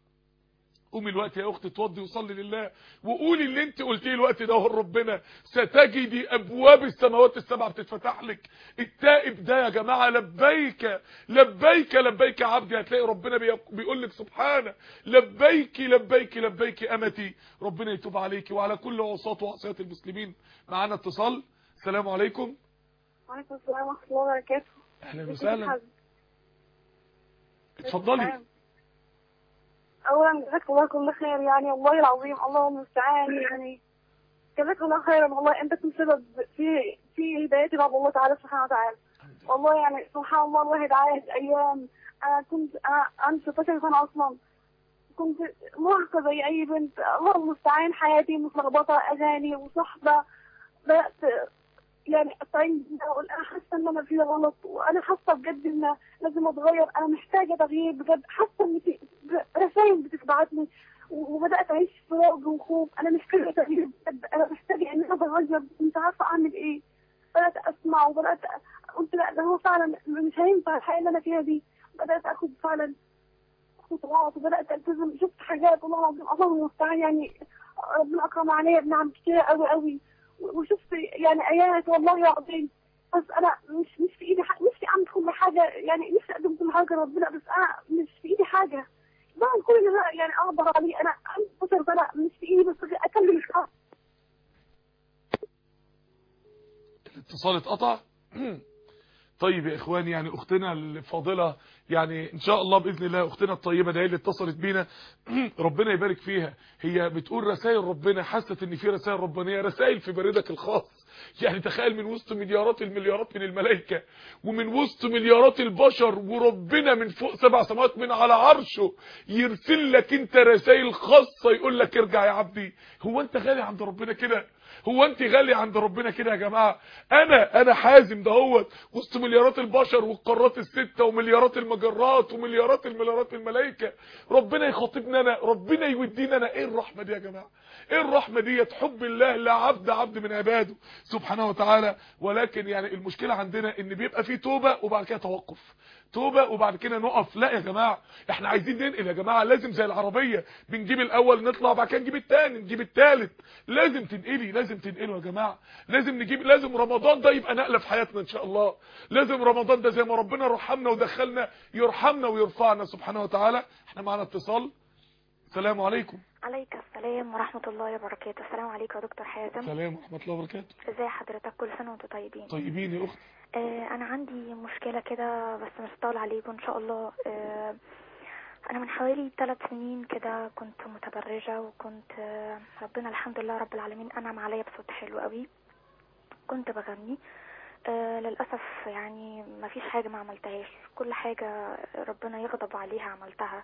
قومي الوقت يا اختي اتوضي وصلي لله وقولي اللي انت قلتيه الوقت ده هو ربنا. ستجدي ابواب السماوات السبع بتتفتح لك. التائب ده يا جماعه لبيك لبيك لبيك يا عبدي، هتلاقي ربنا بيقول لك سبحانه لبيك لبيك لبيك امتي. ربنا يتوب عليكي وعلى كل عصاة وعصيات المسلمين. معانا اتصال. السلام عليكم. وعليكم السلام ورحمه الله وبركاته. اهلا وسهلا، اتفضلي. اولا جزاك الله كل خير، يعني والله العظيم الله المستعان، يعني جزاك الله خيرا والله. انت كنت سبب في هدايتي بعد الله تعالى سبحانه وتعالى. والله يعني سبحان الله الواحد عايش ايام. انا عندي 16 سنه اصلا، كنت مراهقه زي اي بنت. الله المستعان حياتي متلخبطه، اغاني وصحبه. بدات يعني اتعين اقول انا حاسه ان انا في غلط، وانا حاسه بجد ان لازم اتغير، انا محتاجه تغيير بجد. حاسه ان في رسائل بتتبعت لي وبدات اعيش في رعب وخوف. انا محتاجه تغيير بجد، انا محتاجه ان انا اتغير، مش عارفه اعمل ايه. بدات اسمع وبدات قلت لا ده هو فعلا مش هينفع الحياه اللي انا فيها دي. بدات اخد فعلا خطوات وبدات التزم. شفت حاجات والله العظيم الله المستعان، يعني ربنا اكرم عليا بنعم كتير قوي قوي. وشفت يعني ايات والله العظيم. بس انا مش في ايدي نفسي اعمل كل حاجه، يعني نفسي اقدم كل حاجه لربنا، بس انا مش في ايدي حاجه. بعمل كل اللي أنا يعني اقدر عليه. انا عندي 12 سنه مش في ايدي بس اكمل الشهر. الاتصال اتقطع. طيب يا اخواني، يعني اختنا الفاضله يعني ان شاء الله باذن الله اختنا الطيبه دي اللي اتصلت بينا ربنا يبارك فيها. هي بتقول رسائل ربنا، حست ان في رسائل ربانيه، رسائل في بريدك الخاص، يعني تخيل من وسط مليارات المليارات من الملائكة ومن وسط مليارات البشر، وربنا من فوق 7 سماوات من على عرشه يرسل لك انت رسائل خاصة يقول لك ارجع يا عبدي. هو انت غالي عند ربنا كده؟ هو انت غالي عند ربنا كده يا جماعة؟ انا حازم دهوت وسط مليارات البشر والقارات الستة ومليارات المجرات ومليارات المليارات الملائكة، ربنا يخاطبنا انا، ربنا يودينا انا. ايه الرحمة دي يا جماعة؟ ايه الرحمة دي؟ حب الله لا عبد من عباده سبحانه وتعالى. ولكن يعني المشكلة عندنا ان بيبقى فيه توبة وبعد كده توقف، توبة وبعد كده نقف. لا يا جماعة، احنا عايزين ننقل يا جماعة، لازم زي العربية بنجيب الاول نطلع بعد كده نجيب الثاني نجيب الثالث. لازم تنقلي، لازم تنقلوا يا جماعة، لازم نجيب، لازم رمضان ده يبقى نقلة في حياتنا ان شاء الله. لازم رمضان ده زي ما ربنا رحمنا ودخلنا يرحمنا ويرفعنا سبحانه وتعالى. احنا معنا اتصال. السلام عليكم. عليك السلام ورحمة الله وبركاته. السلام عليكم يا دكتور حازم. السلام ورحمة الله وبركاته. ازي حضرتك؟ كل سنة وانتم طيبين. طيبين يا اختي. انا عندي مشكلة كده بس مش هطول عليكم ان شاء الله. انا من حوالي 3 سنين كده كنت متبرجة، وكنت ربنا الحمد لله رب العالمين انعم عليا بصوت حلو قوي، كنت بغني. للأسف يعني ما فيش حاجة ما عملتهاش، كل حاجة ربنا يغضب عليها عملتها.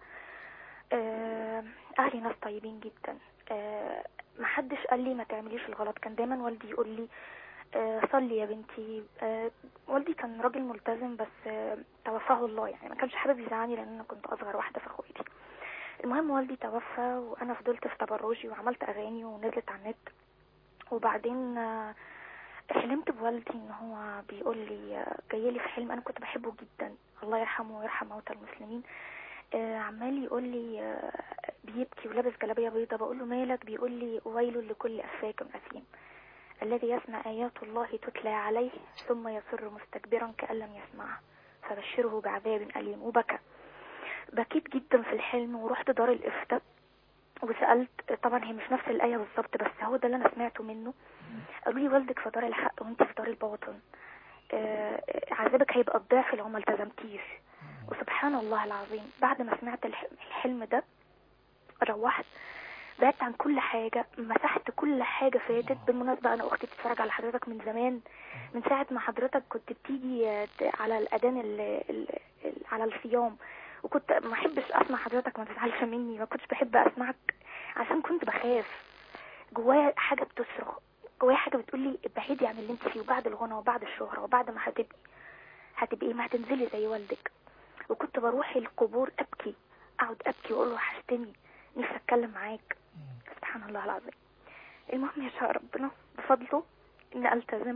اهلي ناس طيبين جدا، محدش قال لي ما تعمليش الغلط. كان دايما والدي يقول لي صلي يا بنتي. والدي كان راجل ملتزم بس توفاه الله، يعني ما كانش حابب يزعلني لان انا كنت اصغر واحده في اخواتي. المهم والدي توفى وانا فضلت في تبرجي وعملت اغاني ونزلت على النت. وبعدين حلمت بوالدي ان هو بيقول لي، جايلي في حلم، انا كنت بحبه جدا الله يرحمه ويرحم موتى المسلمين. عمال يقول لي بيبكي ولابس جلابيه بيضاء. بقول له مالك؟ بيقول لي ويل لكل افاك اثيم الذي يسمع ايات الله تتلى عليه ثم يصر مستكبرا كأن لم يسمعها فبشره بعذاب اليم. وبكى، بكيت جدا في الحلم ورحت دار الافتاء وسالت. طبعا هي مش نفس الايه بالظبط بس هو ده اللي انا سمعته منه. قالوا لي والدك في دار الحق وانت في دار الباطن، عذابك هيبقى الضعف لو ما التزمتيش. وسبحان الله العظيم بعد ما سمعت الحلم ده روحت بعدت عن كل حاجة، مسحت كل حاجة فاتت. بالمناسبة انا اختي بتتفرج على حضرتك من زمان، من ساعة ما حضرتك كنت بتيجي على الاذان على الصيام، وكنت ما احبش اسمع حضرتك، ما تزعلش مني، ما كنتش بحب اسمعك عشان كنت بخاف. جوايا حاجة بتصرخ، جوايا حاجة بتقولي ابعدي عن اللي انت فيه، وبعد الغنى وبعد الشهرة وبعد ما هتبقي ما هتنزلي زي والدك. وكنت بروح القبور ابكي، اقعد ابكي واقول له وحشتني، نفسي اتكلم معاك. سبحان الله العظيم. المهم يشاء ربنا بفضله ان التزم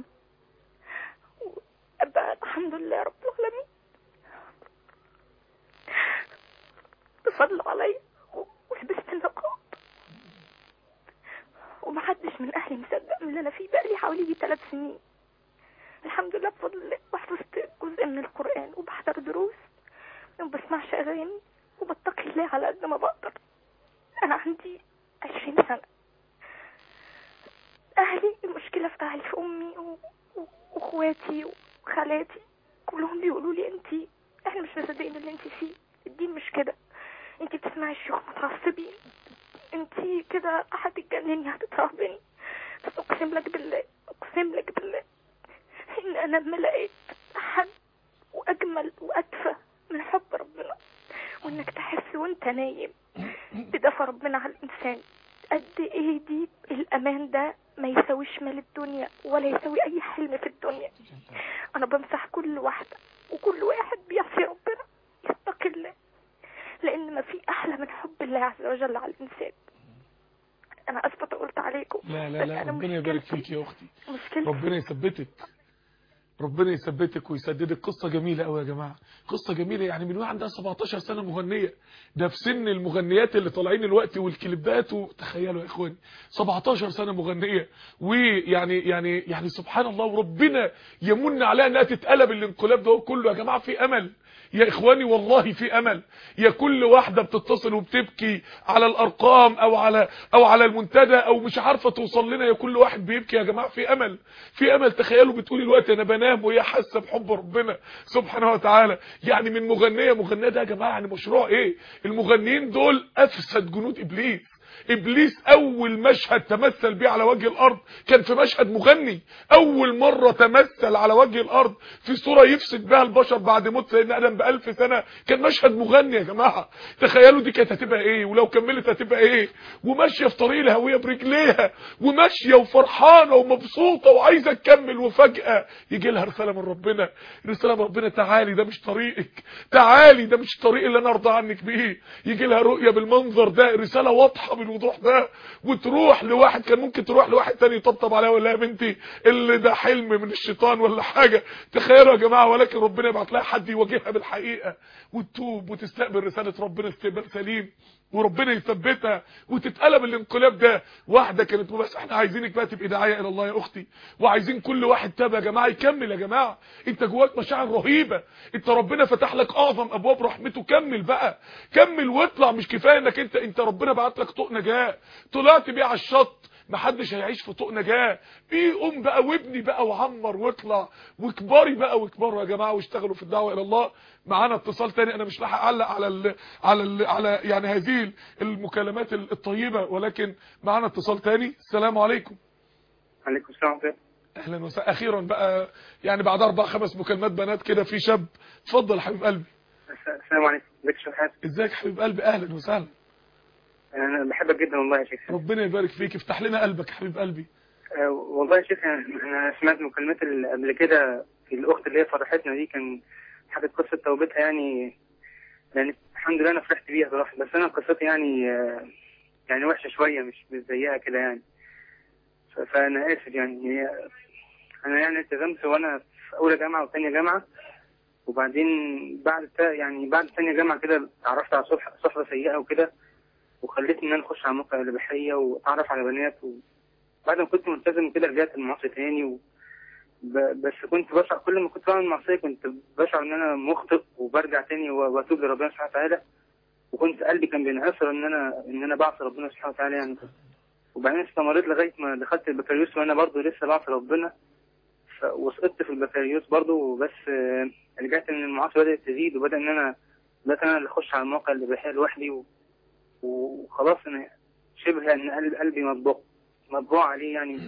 وابقى الحمد لله رب العالمين بفضله عليا، ولبست النقاب ومحدش من اهلي مصدق من اللي انا فيه. بقالي حوالي 3 سنين الحمد لله بفضل الله، وحفظت جزء من القرآن وبحضر دروس وبسمعش اغاني وبتقي الله على قد ما بقدر. انا عندي 20 سنة. اهلي، المشكلة في اهلي، في امي واخواتي وخالاتي، كلهم بيقولوا لي احنا مش مصدقين اللي انت فيه، الدين مش كده، انت بتسمعي الشيوخ متعصبين، انت كده هتتجنني هتترهبني. بس اقسم لك بالله ان انا لما لقيت حد واجمل وادفى من حب ربنا، وانك تحس وانت نايم بدفى ربنا على الانسان قد ايه دي الامان ده ما يساويش مال الدنيا ولا يساوي اي حلم في الدنيا. انا بمسح كل واحدة وكل واحد بيعصي ربنا يتقي الله، لان ما في احلى من حب الله عز وجل على الانسان. انا اسفة قلت عليكم. لا ربنا يبارك فيك يا اختي، ربنا يثبتك، ربنا يثبتك ويسددك. قصة جميلة قوي يا جماعة، قصة جميلة. يعني من واحد عندها 17 سنة مغنية، ده في سن المغنيات اللي طالعين الوقت والكليبات، وتخيلوا يا اخواني 17 سنة مغنية، ويعني سبحان الله. وربنا يمن عليها انها تتقلب الانقلاب ده كله. يا جماعة في امل يا اخواني، والله في امل. يا كل واحدة بتتصل وبتبكي على الارقام او على المنتدى او مش عارفة توصل لنا، يا كل واحد بيبكي. يا جماعة في امل، في امل. تخيلوا بتقولي الوقت انا بنام وهي حاسة بحب ربنا سبحانه وتعالى. يعني من مغنية ده يا جماعة يعني مشروع ايه؟ المغنيين دول افسد جنود ابليس، ابليس اول مشهد تمثل بيه على وجه الارض كان في مشهد مغني. اول مرة تمثل على وجه الارض في صورة يفسد بها البشر بعد موت سيدنا ادم ب1000 سنة كان مشهد مغني يا جماعة. تخيلوا دي كانت هتبقى ايه، ولو كملت هتبقى ايه، وماشية في طريق الهوية برجليها وماشية وفرحانة ومبسوطة وعايزة تكمل، وفجأة يجي لها رسالة من ربنا. رسالة من ربنا: تعالي ده مش طريقك، تعالي ده مش الطريق اللي انا ارضى عنك بيه. يجي لها رؤية بالمنظر ده، رسالة واضحة بالوضوح ده، وتروح لواحد كان ممكن تروح لواحد تاني يطبطب عليها ولا يا بنتي اللي ده حلم من الشيطان ولا حاجة. تخيلوا يا جماعة، ولكن ربنا يبعت لها حد يواجهها بالحقيقة وتتوب وتستقبل رسالة ربنا استقبال سليم، وربنا يثبتها وتتقلب الانقلاب ده. واحده كانت بس احنا عايزينك بقى تبقي داعيه الى الله يا اختي، وعايزين كل واحد تاب يا جماعه يكمل. يا جماعه انت جواك مشاعر رهيبه، انت ربنا فتح لك اعظم ابواب رحمته، كمل بقى، كمل واطلع. مش كفايه انك انت ربنا بعت لك طوق نجاه طلعت بيه على الشط، محدش هيعيش في طوق نجاه. قوم بقى وابني بقى وعمر واطلع وكباري بقى، وكبروا يا جماعه واشتغلوا في الدعوه الى الله. معانا اتصال تاني، انا مش لاحق اعلق على يعني هذه المكالمات الطيبه، ولكن معانا اتصال تاني. السلام عليكم. عليكم السلام. اهلا وسهلا. اخيرا بقى يعني بعد 4-5 مكالمات بنات كده في شاب. اتفضل حبيب قلبي. السلام عليكم. ازيك يا شيخ حاتم؟ ازيك حبيب قلبي؟ اهلا وسهلا. انا بحبك جدا والله يا شيخ. ربنا يبارك فيك، افتح لنا قلبك حبيب قلبي. والله يا شيخ انا سمعت مكالمات اللي قبل كده في الاخت اللي هي فرحتنا دي، كان حكت قصه توبتها يعني الحمد لله انا فرحت بيها صراحه. بس انا قصتي يعني وحشه شويه، مش زيها كده يعني. فانا اسف يعني. انا يعني التزمت وانا في اولى جامعه وثانيه جامعه، وبعدين بعد ثانيه جامعه كده اتعرفت على صحبه سيئه وكده، وخلتني ان انا اخش على مواقع الاباحيه واتعرف على بنات. وبعد ما كنت ملتزم كده رجعت المعصيه تاني بس كنت بشعر كل ما كنت بعمل معصيه كنت بشعر ان انا مخطئ، وبرجع تاني واتوب لربنا سبحانه وتعالى. وكنت قلبي كان بينعصر ان انا بعصي ربنا سبحانه وتعالى يعني. وبعدين استمريت لغايه ما دخلت البكالوريوس وانا برضه لسه بعصي ربنا، وسقطت في البكالوريوس برضه. بس رجعت ان المعاصي بدات تزيد، بدات انا اللي اخش على المواقع الاباحيه لوحدي، وخلاص انا شبه ان قلبي مطبوع عليه يعني.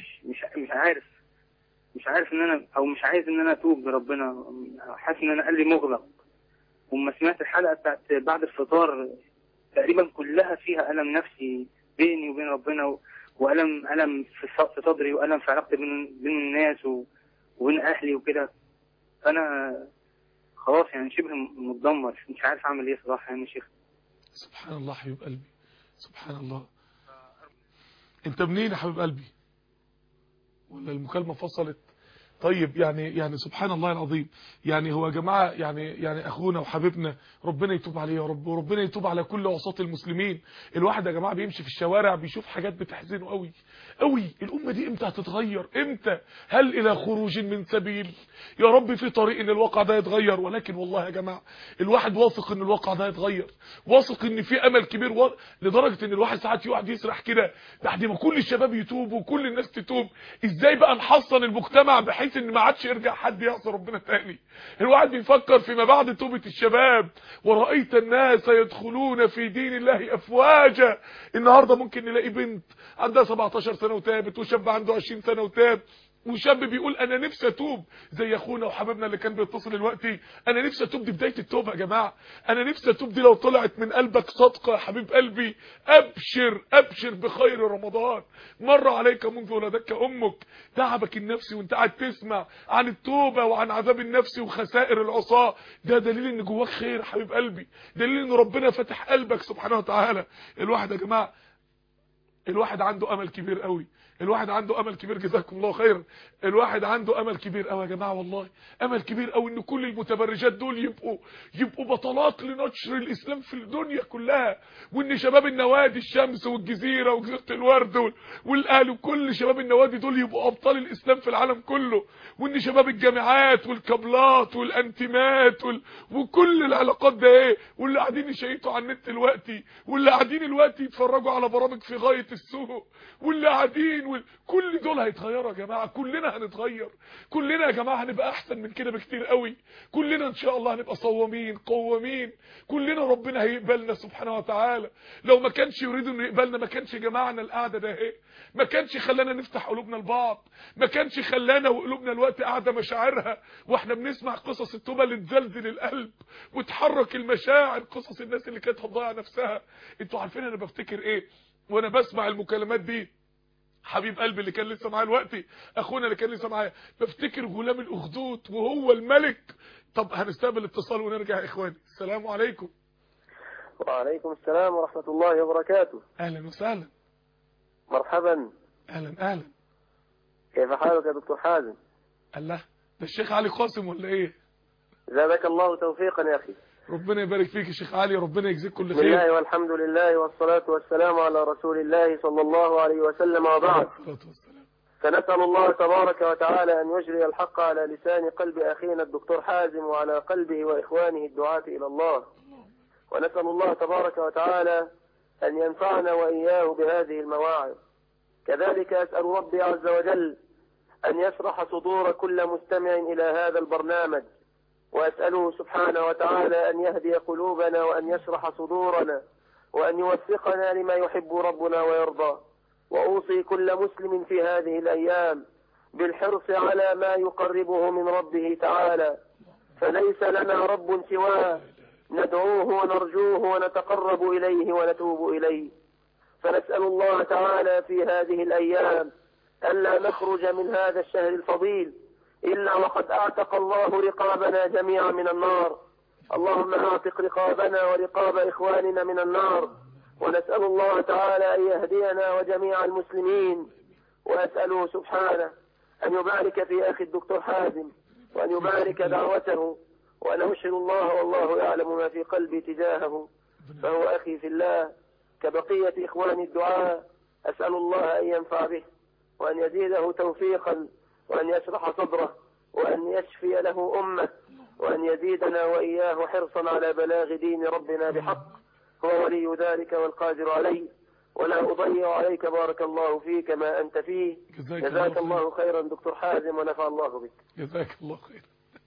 مش عارف ان انا، او مش عايز ان انا اتوب لربنا، حاسس ان انا قلبي مغلق. وما سمعت الحلقه بتاعت بعد الفطار تقريبا كلها فيها الم نفسي بيني وبين ربنا، والم في صدري، والم في علاقتي بين الناس وبين اهلي وكده. فانا خلاص يعني شبه متدمر، مش عارف اعمل ايه صراحه يعني يا شيخ. سبحان الله حبيب قلبي، سبحان الله. انت منين يا حبيب قلبي؟ ولا المكالمة فصلت؟ طيب يعني سبحان الله العظيم. يعني هو يا جماعة يعني اخونا وحبيبنا ربنا يتوب عليه يا رب، وربنا يتوب على كل عصاة المسلمين. الواحد يا جماعة بيمشي في الشوارع بيشوف حاجات بتحزنه قوي قوي. الامة دي امتى هتتغير؟ امتى؟ هل الى خروج من سبيل؟ يا رب في طريق ان الواقع ده يتغير. ولكن والله يا جماعة الواحد واثق ان الواقع ده يتغير، واثق ان في امل كبير، لدرجة ان الواحد ساعات يقعد يسرح كده بعد ما كل الشباب يتوبوا وكل الناس تتوب، ازاي بقى نحصن المجتمع بحيث ان ما عادش يرجع حد يعصي ربنا تاني. الواحد بيفكر فيما بعد توبة الشباب. ورأيت الناس يدخلون في دين الله افواجا. النهاردة ممكن نلاقي بنت عندها 17 سنة وتابت، وشاب عنده 20 سنة وتاب، وشاب بيقول انا نفسي اتوب زي اخونا وحبيبنا اللي كان بيتصل دلوقتي. انا نفسي اتوب. دي بدايه التوبه يا جماعه. انا نفسي اتوب دي لو طلعت من قلبك صادقه يا حبيب قلبي، ابشر بخير رمضان مر عليك منذ ولدتك امك. تعبك النفسي وانت قاعد تسمع عن التوبه وعن عذاب النفس وخسائر العصاه، ده دليل ان جواك خير يا حبيب قلبي، دليل ان ربنا فتح قلبك سبحانه وتعالى. الواحد يا جماعه الواحد عنده امل كبير قوي، الواحد عنده امل كبير، جزاكم الله خيرا. الواحد عنده امل كبير قوي يا جماعه، والله امل كبير قوي ان كل المتبرجات دول يبقوا بطلات لنشر الاسلام في الدنيا كلها، وان شباب النوادي الشمس والجزيره وجزيره الورد والاهلي وكل شباب النوادي دول يبقوا ابطال الاسلام في العالم كله، وان شباب الجامعات والكابلات والانتمات وكل العلاقات ده واللي قاعدين يشيطوا على النت دلوقتي، واللي قاعدين دلوقتي يتفرجوا على برامج في غايه السوق واللي قاعدين كل دول هيتغيروا يا جماعه. كلنا هنتغير، كلنا يا جماعه هنبقى احسن من كده بكتير قوي. كلنا ان شاء الله هنبقى صوامين قوامين. كلنا ربنا هيقبلنا سبحانه وتعالى. لو ما كانش يريد انه يقبلنا ما كانش جماعنا القعده ده اهي، ما كانش خلانا نفتح قلوبنا لبعض، ما كانش خلانا وقلوبنا الوقت قاعده مشاعرها واحنا بنسمع قصص التوبه اللي تزلزل القلب وتحرك المشاعر، قصص الناس اللي كانت هتضيع نفسها. انتوا عارفين انا بفتكر ايه وانا بسمع المكالمات دي؟ حبيب قلبي اللي كان لسه معايا دلوقتي، اخونا اللي كان لسه معايا، بفتكر غلام الاخدود وهو الملك. طب هنستقبل اتصال ونرجع يا اخواني. السلام عليكم. وعليكم السلام ورحمة الله وبركاته. اهلا وسهلا. مرحبا. اهلا اهلا. كيف حالك يا دكتور حازم؟ الله، ده الشيخ علي قاسم ولا ايه؟ زادك الله توفيقا يا اخي. ربنا يبارك فيك يا شيخ علي، ربنا يجزيك كل خير. بسم الله والحمد لله والصلاة والسلام على رسول الله صلى الله عليه وسلم، وبعد. فنسأل الله تبارك وتعالى أن يجري الحق على لسان قلب أخينا الدكتور حازم وعلى قلبه وإخوانه الدعاة إلى الله، ونسأل الله تبارك وتعالى أن ينفعنا وإياه بهذه المواعظ. كذلك أسأل ربي عز وجل أن يشرح صدور كل مستمع إلى هذا البرنامج، وأسأله سبحانه وتعالى أن يهدي قلوبنا وأن يشرح صدورنا وأن يوفقنا لما يحب ربنا ويرضى. وأوصي كل مسلم في هذه الأيام بالحرص على ما يقربه من ربه تعالى، فليس لنا رب سواه ندعوه ونرجوه ونتقرب إليه ونتوب إليه. فنسأل الله تعالى في هذه الأيام ألا نخرج من هذا الشهر الفضيل إلا وقد أعتق الله رقابنا جميعا من النار. اللهم أعتق رقابنا ورقاب إخواننا من النار. ونسأل الله تعالى أن يهدينا وجميع المسلمين، وأسأله سبحانه أن يبارك في أخي الدكتور حازم وأن يبارك دعوته، وأن أشهد الله والله يعلم ما في قلبي تجاهه، فهو أخي في الله كبقية إخواني الدعاء. أسأل الله أن ينفع به وأن يزيده توفيقا وأن يشرح صدره وأن يشفي له أمه وأن يزيدنا وإياه حرصا على بلاغ دين ربنا بحق، هو ولي ذلك والقادر عليه. ولا أضيع عليك بارك الله فيك ما أنت فيه. جزاك الله خيرا دكتور حازم ونفع الله بك. جزاك الله خير.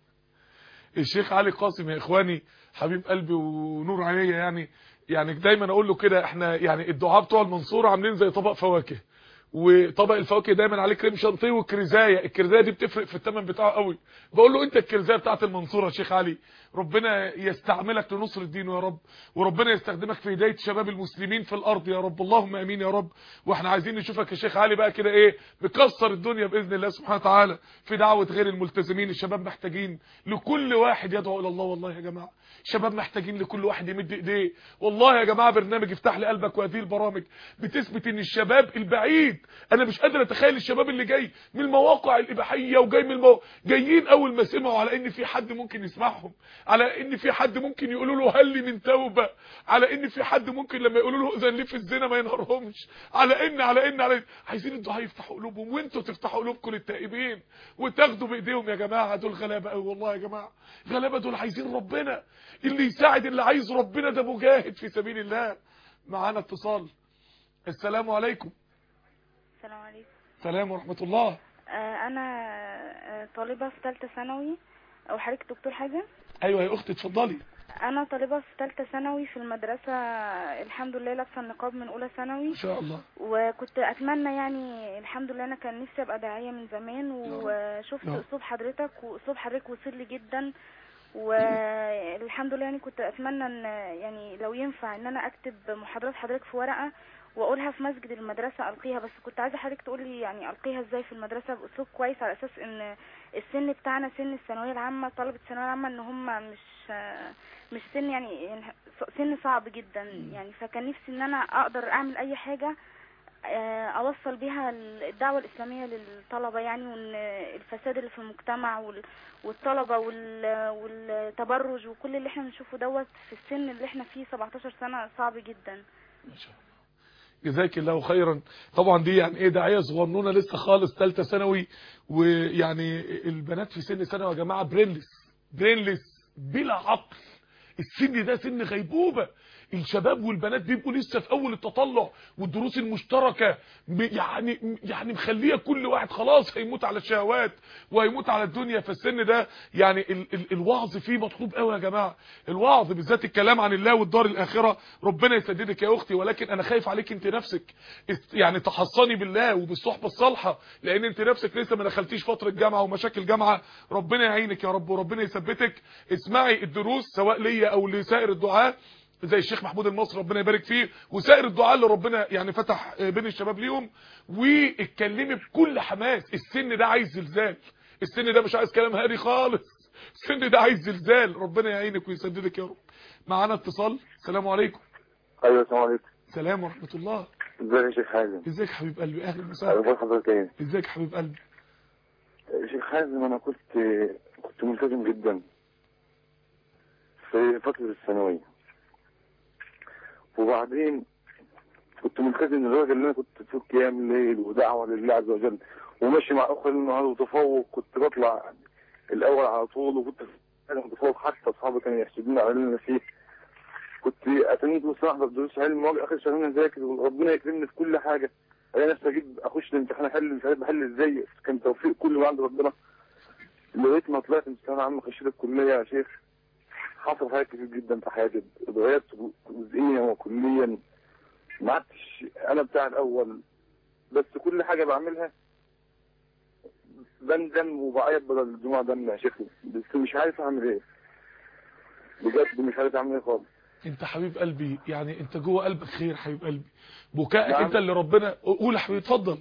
الشيخ علي قاسم يا إخواني حبيب قلبي ونور عينيا، يعني دايما أقول له كده، احنا يعني الدعاء بتوع المنصورة عاملين زي طبق فواكه، وطبق الفواكه دايما عليه كريم شانتيه وكريزايه. الكريزايه دي بتفرق في الثمن بتاعه قوي. بقول له انت الكريزايه بتاعه المنصوره يا شيخ علي، ربنا يستعملك لنصر الدين يا رب، وربنا يستخدمك في هدايه شباب المسلمين في الارض يا رب، اللهم امين يا رب. واحنا عايزين نشوفك يا شيخ علي بقى كده ايه، مكسر الدنيا باذن الله سبحانه وتعالى في دعوه غير الملتزمين. الشباب محتاجين لكل واحد يدعو الى الله، والله يا جماعه الشباب محتاجين لكل واحد يمد ايديه. والله يا جماعه برنامج افتح لي قلبك وهذه البرامج بتثبت ان الشباب البعيد، انا مش قادر اتخيل الشباب اللي جاي من المواقع الاباحيه وجاي من جايين اول ما سمعوا على ان في حد ممكن يسمعهم، على ان في حد ممكن يقولوا له هل لي من توبه، على ان في حد ممكن لما يقولوا له اذن لي في الزنا ما ينهرهمش، على ان عايزين الدعاء يفتحوا قلوبهم، وانتوا تفتحوا قلوبكم للتائبين وتاخدوا بايديهم يا جماعه. دول غلابه قوي والله يا جماعه، غلابه. دول عايزين ربنا، اللي يساعد اللي عايز ربنا ده مجاهد في سبيل الله. معانا اتصال. السلام عليكم. السلام عليكم. السلام ورحمة الله. أنا طالبة في ثالثة ثانوي. أو حضرتك دكتور حاجة؟ أيوة يا أختي اتفضلي. أنا طالبة في ثالثة ثانوي في المدرسة، الحمد لله لابسة النقاب من أولى ثانوي إن شاء الله. وكنت أتمنى يعني الحمد لله، أنا كان نفسي أبقى داعية من زمان، وشفت أسلوب حضرتك وأسلوب حضرتك وصل لي جدا، والحمد لله يعني كنت أتمنى إن يعني لو ينفع إن أنا أكتب محاضرات حضرتك في ورقة واقولها في مسجد المدرسه القيها، بس كنت عايزه حضرتك تقول لي يعني القيها ازاي في المدرسه باسلوب كويس، على اساس ان السن بتاعنا سن الثانويه العامه، طلبه الثانويه العامه ان هم مش سن يعني سن صعب جدا يعني، فكان نفسي ان انا اقدر اعمل اي حاجه اوصل بيها الدعوه الاسلاميه للطلبه يعني، وان الفساد اللي في المجتمع والطلبه والتبرج وكل اللي احنا بنشوفه دوت في السن اللي احنا فيه 17 سنه صعب جدا. ما شاء الله. جزاك الله خيرا. طبعا دي يعني ايه داعيه صغنونه لسه خالص ثالثه ثانوي، ويعني البنات في سن ثانوي يا جماعه برينلس بلا عقل. السن ده سن غيبوبه، الشباب والبنات بيبقوا لسه في اول التطلع، والدروس المشتركه يعني مخليه كل واحد خلاص هيموت على الشهوات وهيموت على الدنيا. في السن ده يعني الوعظ فيه مطلوب قوي يا جماعه، الوعظ بالذات الكلام عن الله والدار الاخره. ربنا يسددك يا اختي، ولكن انا خايف عليك انت نفسك، يعني تحصني بالله وبالصحبه الصالحه، لان انت نفسك لسه ما دخلتيش فتره جامعه ومشاكل جامعه. ربنا يعينك يا رب وربنا يثبتك. اسمعي الدروس سواء ليا او لسائر الدعاء زي الشيخ محمود المصري ربنا يبارك فيه، وسائر الدعاء اللي ربنا يعني فتح بين الشباب ليهم، واتكلمي بكل حماس. السن ده عايز زلزال، السن ده مش عايز كلام هادي خالص، السن ده عايز زلزال. ربنا يعينك ويسددك يا رب. معانا اتصال. السلام عليكم. ايوه السلام عليكم. السلام ورحمه الله. ازيك يا شيخ حازم؟ ازيك حبيب قلبي؟ اهلا وسهلا. اخبار حضرتك ايه؟ ازيك حبيب قلبي؟ شيخ حازم انا كنت ملتزم جدا في فترة الثانوية، وبعدين كنت ملتزم لدرجة ان انا كنت في قيام الليل ودعوة لله عز وجل وماشي مع اخوة النهار وتفوق، كنت بطلع الاول على طول، وكنت متفوق حتى اصحابي كانوا يحسدوني على اللي انا فيه. كنت اتمنى مثلا احضر دروس علم واجي اخر شهرين اذاكر وربنا يكرمني في كل حاجة، انا نفسي اجيب اخش الامتحان احل مش عارف بحل ازاي، كان توفيق كله من عند ربنا. لغايه ما طلعت امتحان عام خشيت الكليه يا شيخ، حصل حاجات كتير جدا في حياتي، اتغيرت جزئيا وكليا، ما عدتش انا بتاع الاول، بس كل حاجه بعملها بندم وبعيط بدل الدموع دم يا شيخ، بس مش عارف اعمل ايه بجد، مش عارف اعمل ايه خالص. انت حبيب قلبي يعني انت جوه قلبك خير حبيب قلبي، بكائك نعم. انت اللي ربنا. قول يا حبيبي اتفضل.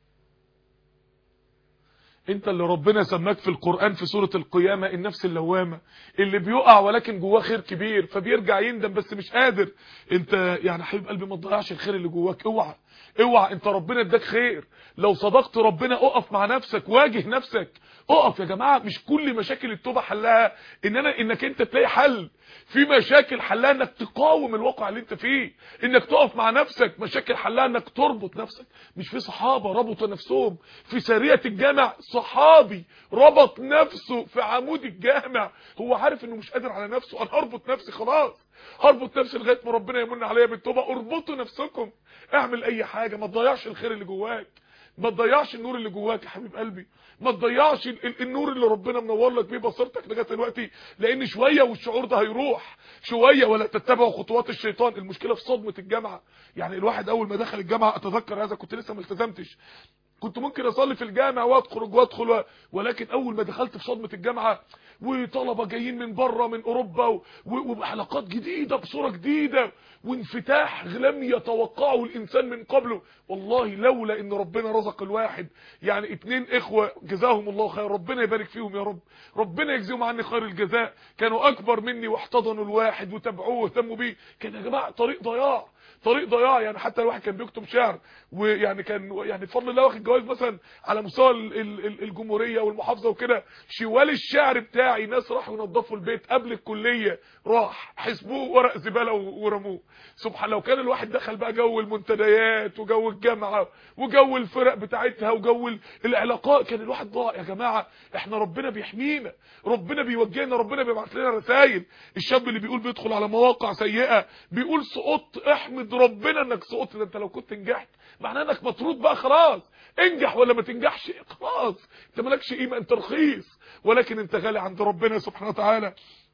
انت اللي ربنا سماك في القرآن في سورة القيامة النفس اللوامة، اللي بيقع ولكن جواه خير كبير فبيرجع يندم بس مش قادر. انت يعني حبيب قلبي ما تضيعش الخير اللي جواك، اوعى اوعى، انت ربنا اداك خير. لو صدقت ربنا اقف مع نفسك، واجه نفسك، اقف يا جماعة. مش كل مشاكل التوبة حلها انك انت تلاقي حل، في مشاكل حلها انك تقاوم الواقع اللي انت فيه، انك تقف مع نفسك. مشاكل حلها انك تربط نفسك. مش في صحابة ربطوا نفسهم في سارية الجامع، صحابي ربط نفسه في عمود الجامع، هو عارف انه مش قادر على نفسه، انا هربط نفسي خلاص، هربط نفسي لغايه ما ربنا يمن عليا بالتوبه. اربطوا نفسكم، اعمل اي حاجه، ما تضيعش الخير اللي جواك، ما تضيعش النور اللي جواك يا حبيب قلبي، ما تضيعش النور اللي ربنا منور لك بيه بصيرتك لغايه دلوقتي، لان شويه والشعور ده هيروح شويه. ولا تتبعوا خطوات الشيطان. المشكله في صدمه الجامعه، يعني الواحد اول ما دخل الجامعه، اتذكر هذا كنت لسه ما التزمتش، كنت ممكن اصلي في الجامع وادخل ولكن اول ما دخلت في صدمه الجامعه وطلبه جايين من بره من اوروبا وحلقات جديده بصوره جديده وانفتاح لم يتوقعه الانسان من قبله، والله لولا ان ربنا رزق الواحد يعني 2 اخوه جزاهم الله خير، ربنا يبارك فيهم يا رب، ربنا يجزيهم عني خير الجزاء، كانوا اكبر مني واحتضنوا الواحد وتابعوه واهتموا بيه. كان يا جماعه طريق ضياع يعني. حتى الواحد كان بيكتب شعر، ويعني كان يعني بفضل الله واخد جوائز مثلا على مستوى الجمهوريه والمحافظه وكده. شوال الشعر بتاعي ناس راحوا ينظفوا البيت قبل الكليه، راح حسبوه ورق زباله ورموه. سبحان، لو كان الواحد دخل بقى جو المنتديات وجو الجامعه وجو الفرق بتاعتها وجو العلاقات، كان الواحد ضاع يا جماعه. احنا ربنا بيحمينا، ربنا بيوجهنا، ربنا بيبعت لنا رسائل. الشاب اللي بيقول بيدخل على مواقع سيئه بيقول سقطت، احمد ربنا انك سقطت، ده انت لو كنت نجحت معناه انك مطرود بقى خلاص. انجح ولا ما تنجحش خلاص، انت مالكش قيمه، انت رخيص، ولكن انت غالي عند ربنا سبحانه وتعالى.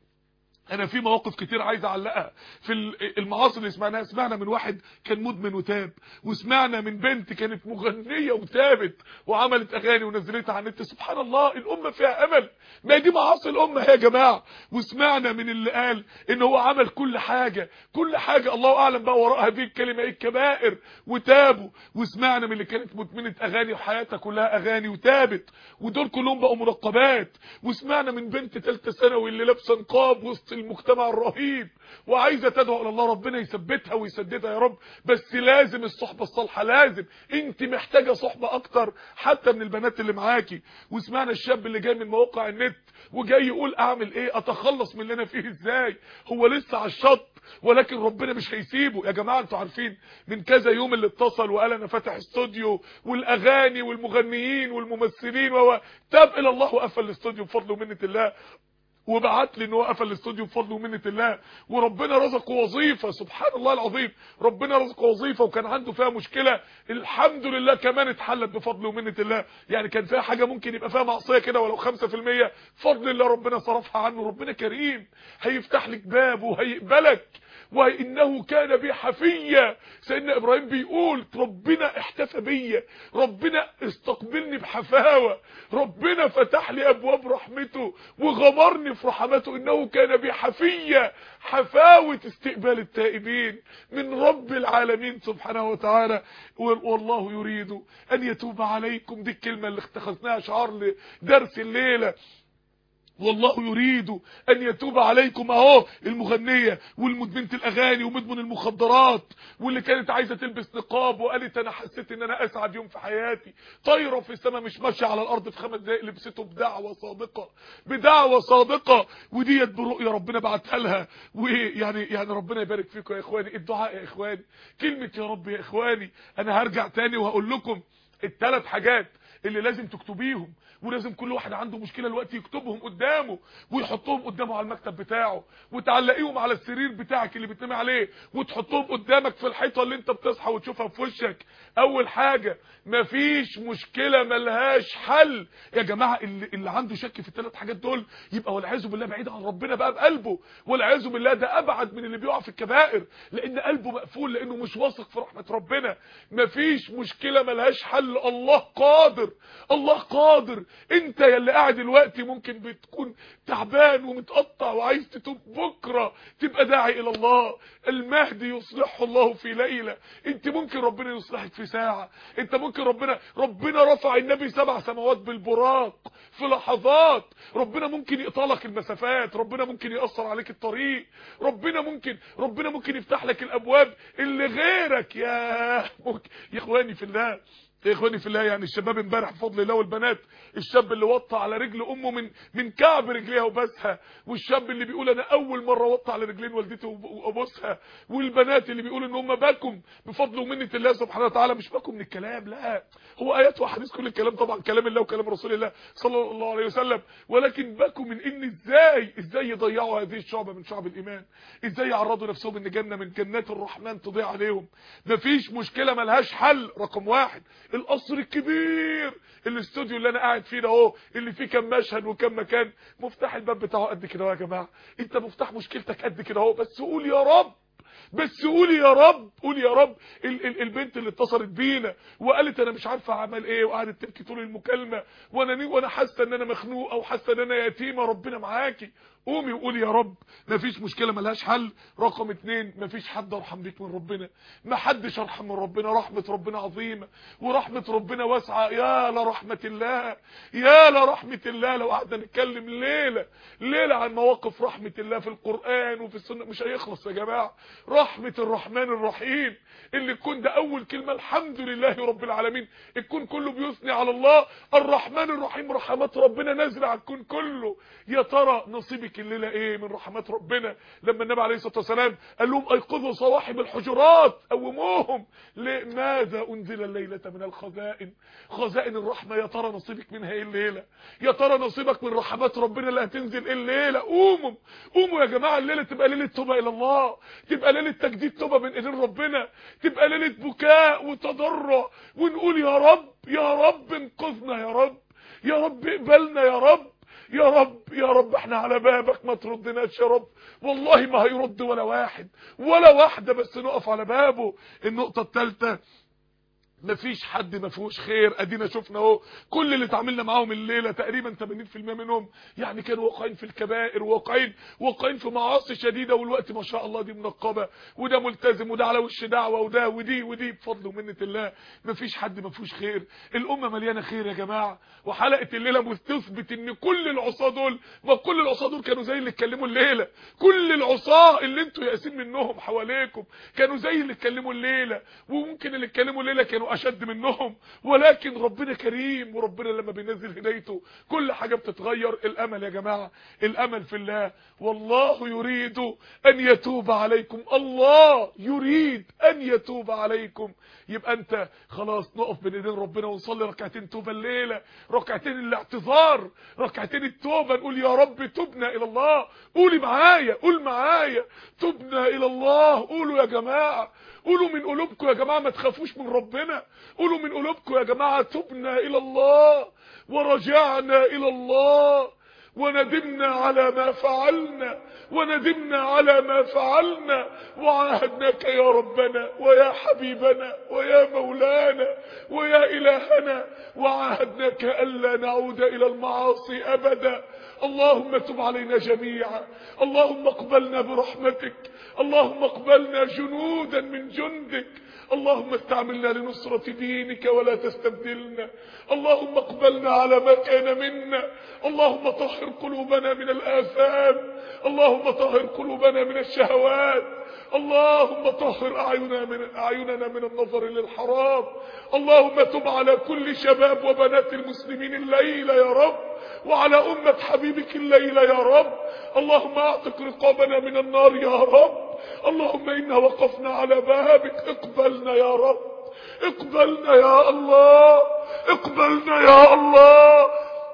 انا في مواقف كتير عايز اعلقها في المعاصي اللي سمعنا من واحد كان مدمن وتاب، وسمعنا من بنت كانت مغنيه وتابت وعملت اغاني ونزلتها على النت. سبحان الله، الامه فيها امل، ما دي معاصي الامه يا جماعه. وسمعنا من اللي قال ان هو عمل كل حاجه الله اعلم بقى وراء هذه الكلمه ايه، الكبائر، وتابوا. وسمعنا من اللي كانت مدمنه اغاني وحياتها كلها اغاني وتابت، ودول كلهم بقوا منقبات. وسمعنا من بنت ثالثه ثانوي اللي لابسه نقاب وسط المجتمع الرهيب وعايزه تدعو الى الله، ربنا يثبتها ويسددها يا رب. بس لازم الصحبه الصالحه، لازم انت محتاجه صحبه اكتر حتى من البنات اللي معاكي. وسمعنا الشاب اللي جاي من مواقع النت وجاي يقول اعمل ايه، اتخلص من اللي انا فيه ازاي، هو لسه على الشط ولكن ربنا مش هيسيبه. يا جماعه انتوا عارفين من كذا يوم اللي اتصل وقال انا فاتح استوديو والاغاني والمغنيين والممثلين تاب الى الله وقفل الاستوديو بفضل ومنه الله. وبعت لي ان هو قفل الاستوديو بفضل ومنه الله، وربنا رزقه وظيفه سبحان الله العظيم، ربنا رزقه وظيفه وكان عنده فيها مشكله الحمد لله كمان اتحلت بفضل ومنه الله. يعني كان فيها حاجه ممكن يبقى فيها معصيه كده ولو 5%، بفضل الله ربنا صرفها عنه. ربنا كريم هيفتح لك باب وهيقبلك، وانه كان بي حفيا. سيدنا ابراهيم بيقول ربنا احتفى بيا، ربنا استقبلني بحفاوه، ربنا فتح لي ابواب رحمته وغمرني في رحمته، انه كان بي حفيا. حفاوه استقبال التائبين من رب العالمين سبحانه وتعالى. والله يريد ان يتوب عليكم، دي الكلمه اللي اتخذناها شعار لدرس الليله. والله يريد ان يتوب عليكم. اهو المغنيه والمدمنه الاغاني ومدمن المخدرات واللي كانت عايزه تلبس نقاب وقالت انا حسيت ان انا اسعد يوم في حياتي، طايره في السماء مش ماشيه على الارض في 5 دقائق، لبسته بدعوه صادقه وديت برؤيه ربنا بعتها لها. ويعني ربنا يبارك فيكم يا اخواني. الدعاء يا اخواني، كلمه يا رب يا اخواني. انا هرجع تاني وهقول لكم ال3 حاجات اللي لازم تكتبيهم، ولازم كل واحد عنده مشكله دلوقتي يكتبهم قدامه ويحطهم قدامه على المكتب بتاعه، وتعلقيهم على السرير بتاعك اللي بتنامي عليه، وتحطهم قدامك في الحيطه اللي انت بتصحى وتشوفها في وشك. اول حاجه، مفيش مشكله ملهاش حل يا جماعه. اللي عنده شك في ال3 حاجات دول يبقى والعياذ بالله بعيد عن ربنا بقى بقلبه، والعياذ بالله ده ابعد من اللي بيقع في الكبائر، لان قلبه مقفول، لانه مش واثق في رحمه ربنا. مفيش مشكله ملهاش حل. الله قادر، الله قادر. انت يا اللي قاعد دلوقتي ممكن بتكون تعبان ومتقطع وعايز تتوب، بكره تبقى داعي الى الله. المهدي يصلحه الله في ليله، انت ممكن ربنا يصلحك في ساعه. انت ممكن ربنا رفع النبي 7 سماوات بالبراق في لحظات. ربنا ممكن يقطع لك المسافات، ربنا ممكن يأثر عليك الطريق، ربنا ممكن يفتح لك الابواب اللي غيرك. يا اخواني في الله، يا اخواني في الله، يعني الشباب امبارح بفضل الله والبنات، الشاب اللي وطى على رجل امه من كعب رجليها وبسها، والشاب اللي بيقول انا اول مره وطى على رجلين والدتي وابوسها، والبنات اللي بيقولوا ان هم باكم بفضل ومنه الله سبحانه وتعالى. مش باكم من الكلام، لا، هو ايات واحاديث، كل الكلام طبعا كلام الله وكلام رسول الله صلى الله عليه وسلم، ولكن باكم من ان ازاي يضيعوا هذه الشعبه من شعب الايمان، ازاي يعرضوا نفسهم ان جنه من جنات الرحمن تضيع عليهم. مفيش مشكله ملهاش حل. رقم 1، القصر الكبير، الاستوديو اللي انا قاعد فيه ده اهو، اللي فيه كام مشهد وكام مكان، مفتاح الباب بتاعه قد كده يا جماعه. انت مفتاح مشكلتك قد كده اهو، بس قول يا رب، بس قولي يا رب، قولي يا رب. البنت اللي اتصلت بينا وقالت انا مش عارفه اعمل ايه، وقعدت تبكي طول المكالمه، وانا حاسه ان انا مخنوقه وحاسه ان انا يتيمه، ربنا معاكي. قومي وقولي يا رب، مفيش مشكله ملهاش حل. رقم 2، مفيش حد ارحم بيك من ربنا، ما حدش ارحم من ربنا. رحمه ربنا عظيمه ورحمه ربنا واسعه. يا لرحمه الله، يا لرحمه الله. لو قعدنا نتكلم ليله عن مواقف رحمه الله في القران وفي السنه مش هيخلص يا جماعه. رحمه الرحمن الرحيم، اللي يكون ده اول كلمه الحمد لله رب العالمين، الكون كله بيثني على الله. الرحمن الرحيم، رحمات ربنا نازله على الكون كله. يا ترى نصيبك الليله ايه من رحمات ربنا؟ لما النبي عليه الصلاه والسلام قال لهم ايقظوا صواحب الحجرات، قوموهم، لماذا انزل الليله من الخزائن؟ خزائن الرحمه. يا ترى نصيبك منها ايه الليله؟ يا ترى نصيبك من رحمات ربنا اللي هتنزل ايه الليله؟ قوموا يا جماعه، الليله تبقى ليله توبه الى الله، تبقى ليله تجديد توبه من ايدين ربنا، تبقى ليله بكاء وتضرع، ونقول يا رب، يا رب انقذنا، يا رب، يا رب اقبلنا، يا رب، يا رب، يا رب احنا على بابك، ما تردناش يا رب. والله ما هيرد ولا واحد ولا واحده، بس نقف على بابه. النقطه الثالثه، مفيش حد ما فيهوش خير. ادينا شفنا اهو كل اللي اتعاملنا معاهم الليله تقريبا 80% منهم يعني كانوا واقعين في الكبائر، واقعين في معاصي شديده، والوقت ما شاء الله دي منقبه وده ملتزم وده على وش دعوه وده ودي بفضل ومنه الله. مفيش حد ما فيهوش خير. الامه مليانه خير يا جماعه. وحلقه الليله بتثبت ان كل العصاه دول، ما كل العصاه دول كانوا زي اللي اتكلموا الليله. كل العصاه اللي انتوا يائسين منهم حواليكم كانوا زي اللي اتكلموا الليله، وممكن اللي اتكلموا الليله كانوا اشد منهم، ولكن ربنا كريم، وربنا لما بينزل هدايته كل حاجة بتتغير. الامل يا جماعة، الامل في الله. والله يريد ان يتوب عليكم، الله يريد ان يتوب عليكم. يبقى انت خلاص نقف بين ايدين ربنا ونصلي ركعتين توبة الليلة، ركعتين الاعتذار، ركعتين التوبة، نقول يا رب تبنا الى الله. قولي معايا، قول معايا، تبنا الى الله. قولوا يا جماعة، قولوا من قلوبكم يا جماعة، ما تخافوش من ربنا. قولوا من قلوبكم يا جماعة، تبنا الى الله ورجعنا الى الله وندمنا على ما فعلنا، وندمنا على ما فعلنا، وعاهدناك يا ربنا ويا حبيبنا ويا مولانا ويا إلهنا، وعاهدناك ألا نعود إلى المعاصي أبدا. اللهم تب علينا جميعا، اللهم اقبلنا برحمتك، اللهم اقبلنا جنودا من جندك، اللهم استعملنا لنصرة دينك ولا تستبدلنا، اللهم اقبلنا على ما كان منا، اللهم طهر قلوبنا من الآثام، اللهم طهر قلوبنا من الشهوات، اللهم طهر أعيننا من النظر للحرام. اللهم تب على كل شباب وبنات المسلمين الليلة يا رب، وعلى أمة حبيبك الليلة يا رب. اللهم اعتق رقابنا من النار يا رب. اللهم إنا وقفنا على بابك، اقبلنا يا رب، اقبلنا يا الله، اقبلنا يا الله.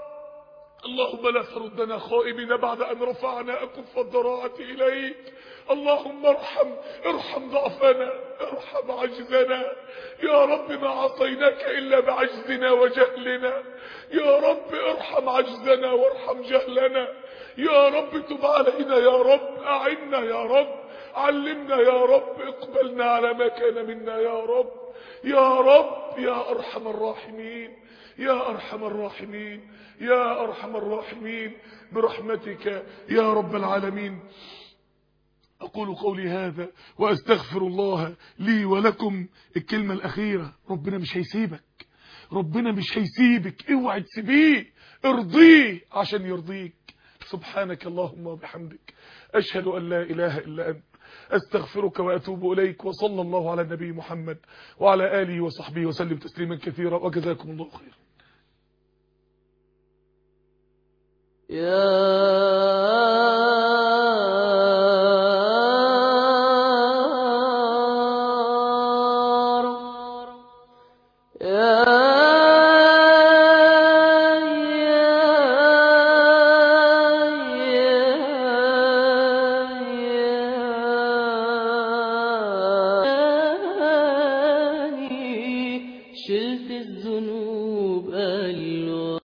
اللهم لا تردنا خائبين بعد أن رفعنا أكف الضراعة إليك. اللهم ارحم ضعفنا، ارحم عجزنا يا رب، ما عصيناك إلا بعجزنا وجهلنا. يا رب ارحم عجزنا وارحم جهلنا. يا رب تب علينا يا رب، أعنا يا رب، علمنا يا رب، اقبلنا على ما كان منا يا رب. يا رب يا أرحم الراحمين، يا أرحم الراحمين، يا أرحم الراحمين، برحمتك يا رب العالمين. أقول قولي هذا وأستغفر الله لي ولكم. الكلمة الأخيرة، ربنا مش هيسيبك، ربنا مش هيسيبك، اوعى تسيبيه، ارضيه عشان يرضيك. سبحانك اللهم وبحمدك، أشهد أن لا إله إلا أنت، أستغفرك وأتوب إليك. وصلى الله على النبي محمد وعلى آله وصحبه وسلم تسليما كثيرا، وجزاكم الله خيرا. شلت الذنوب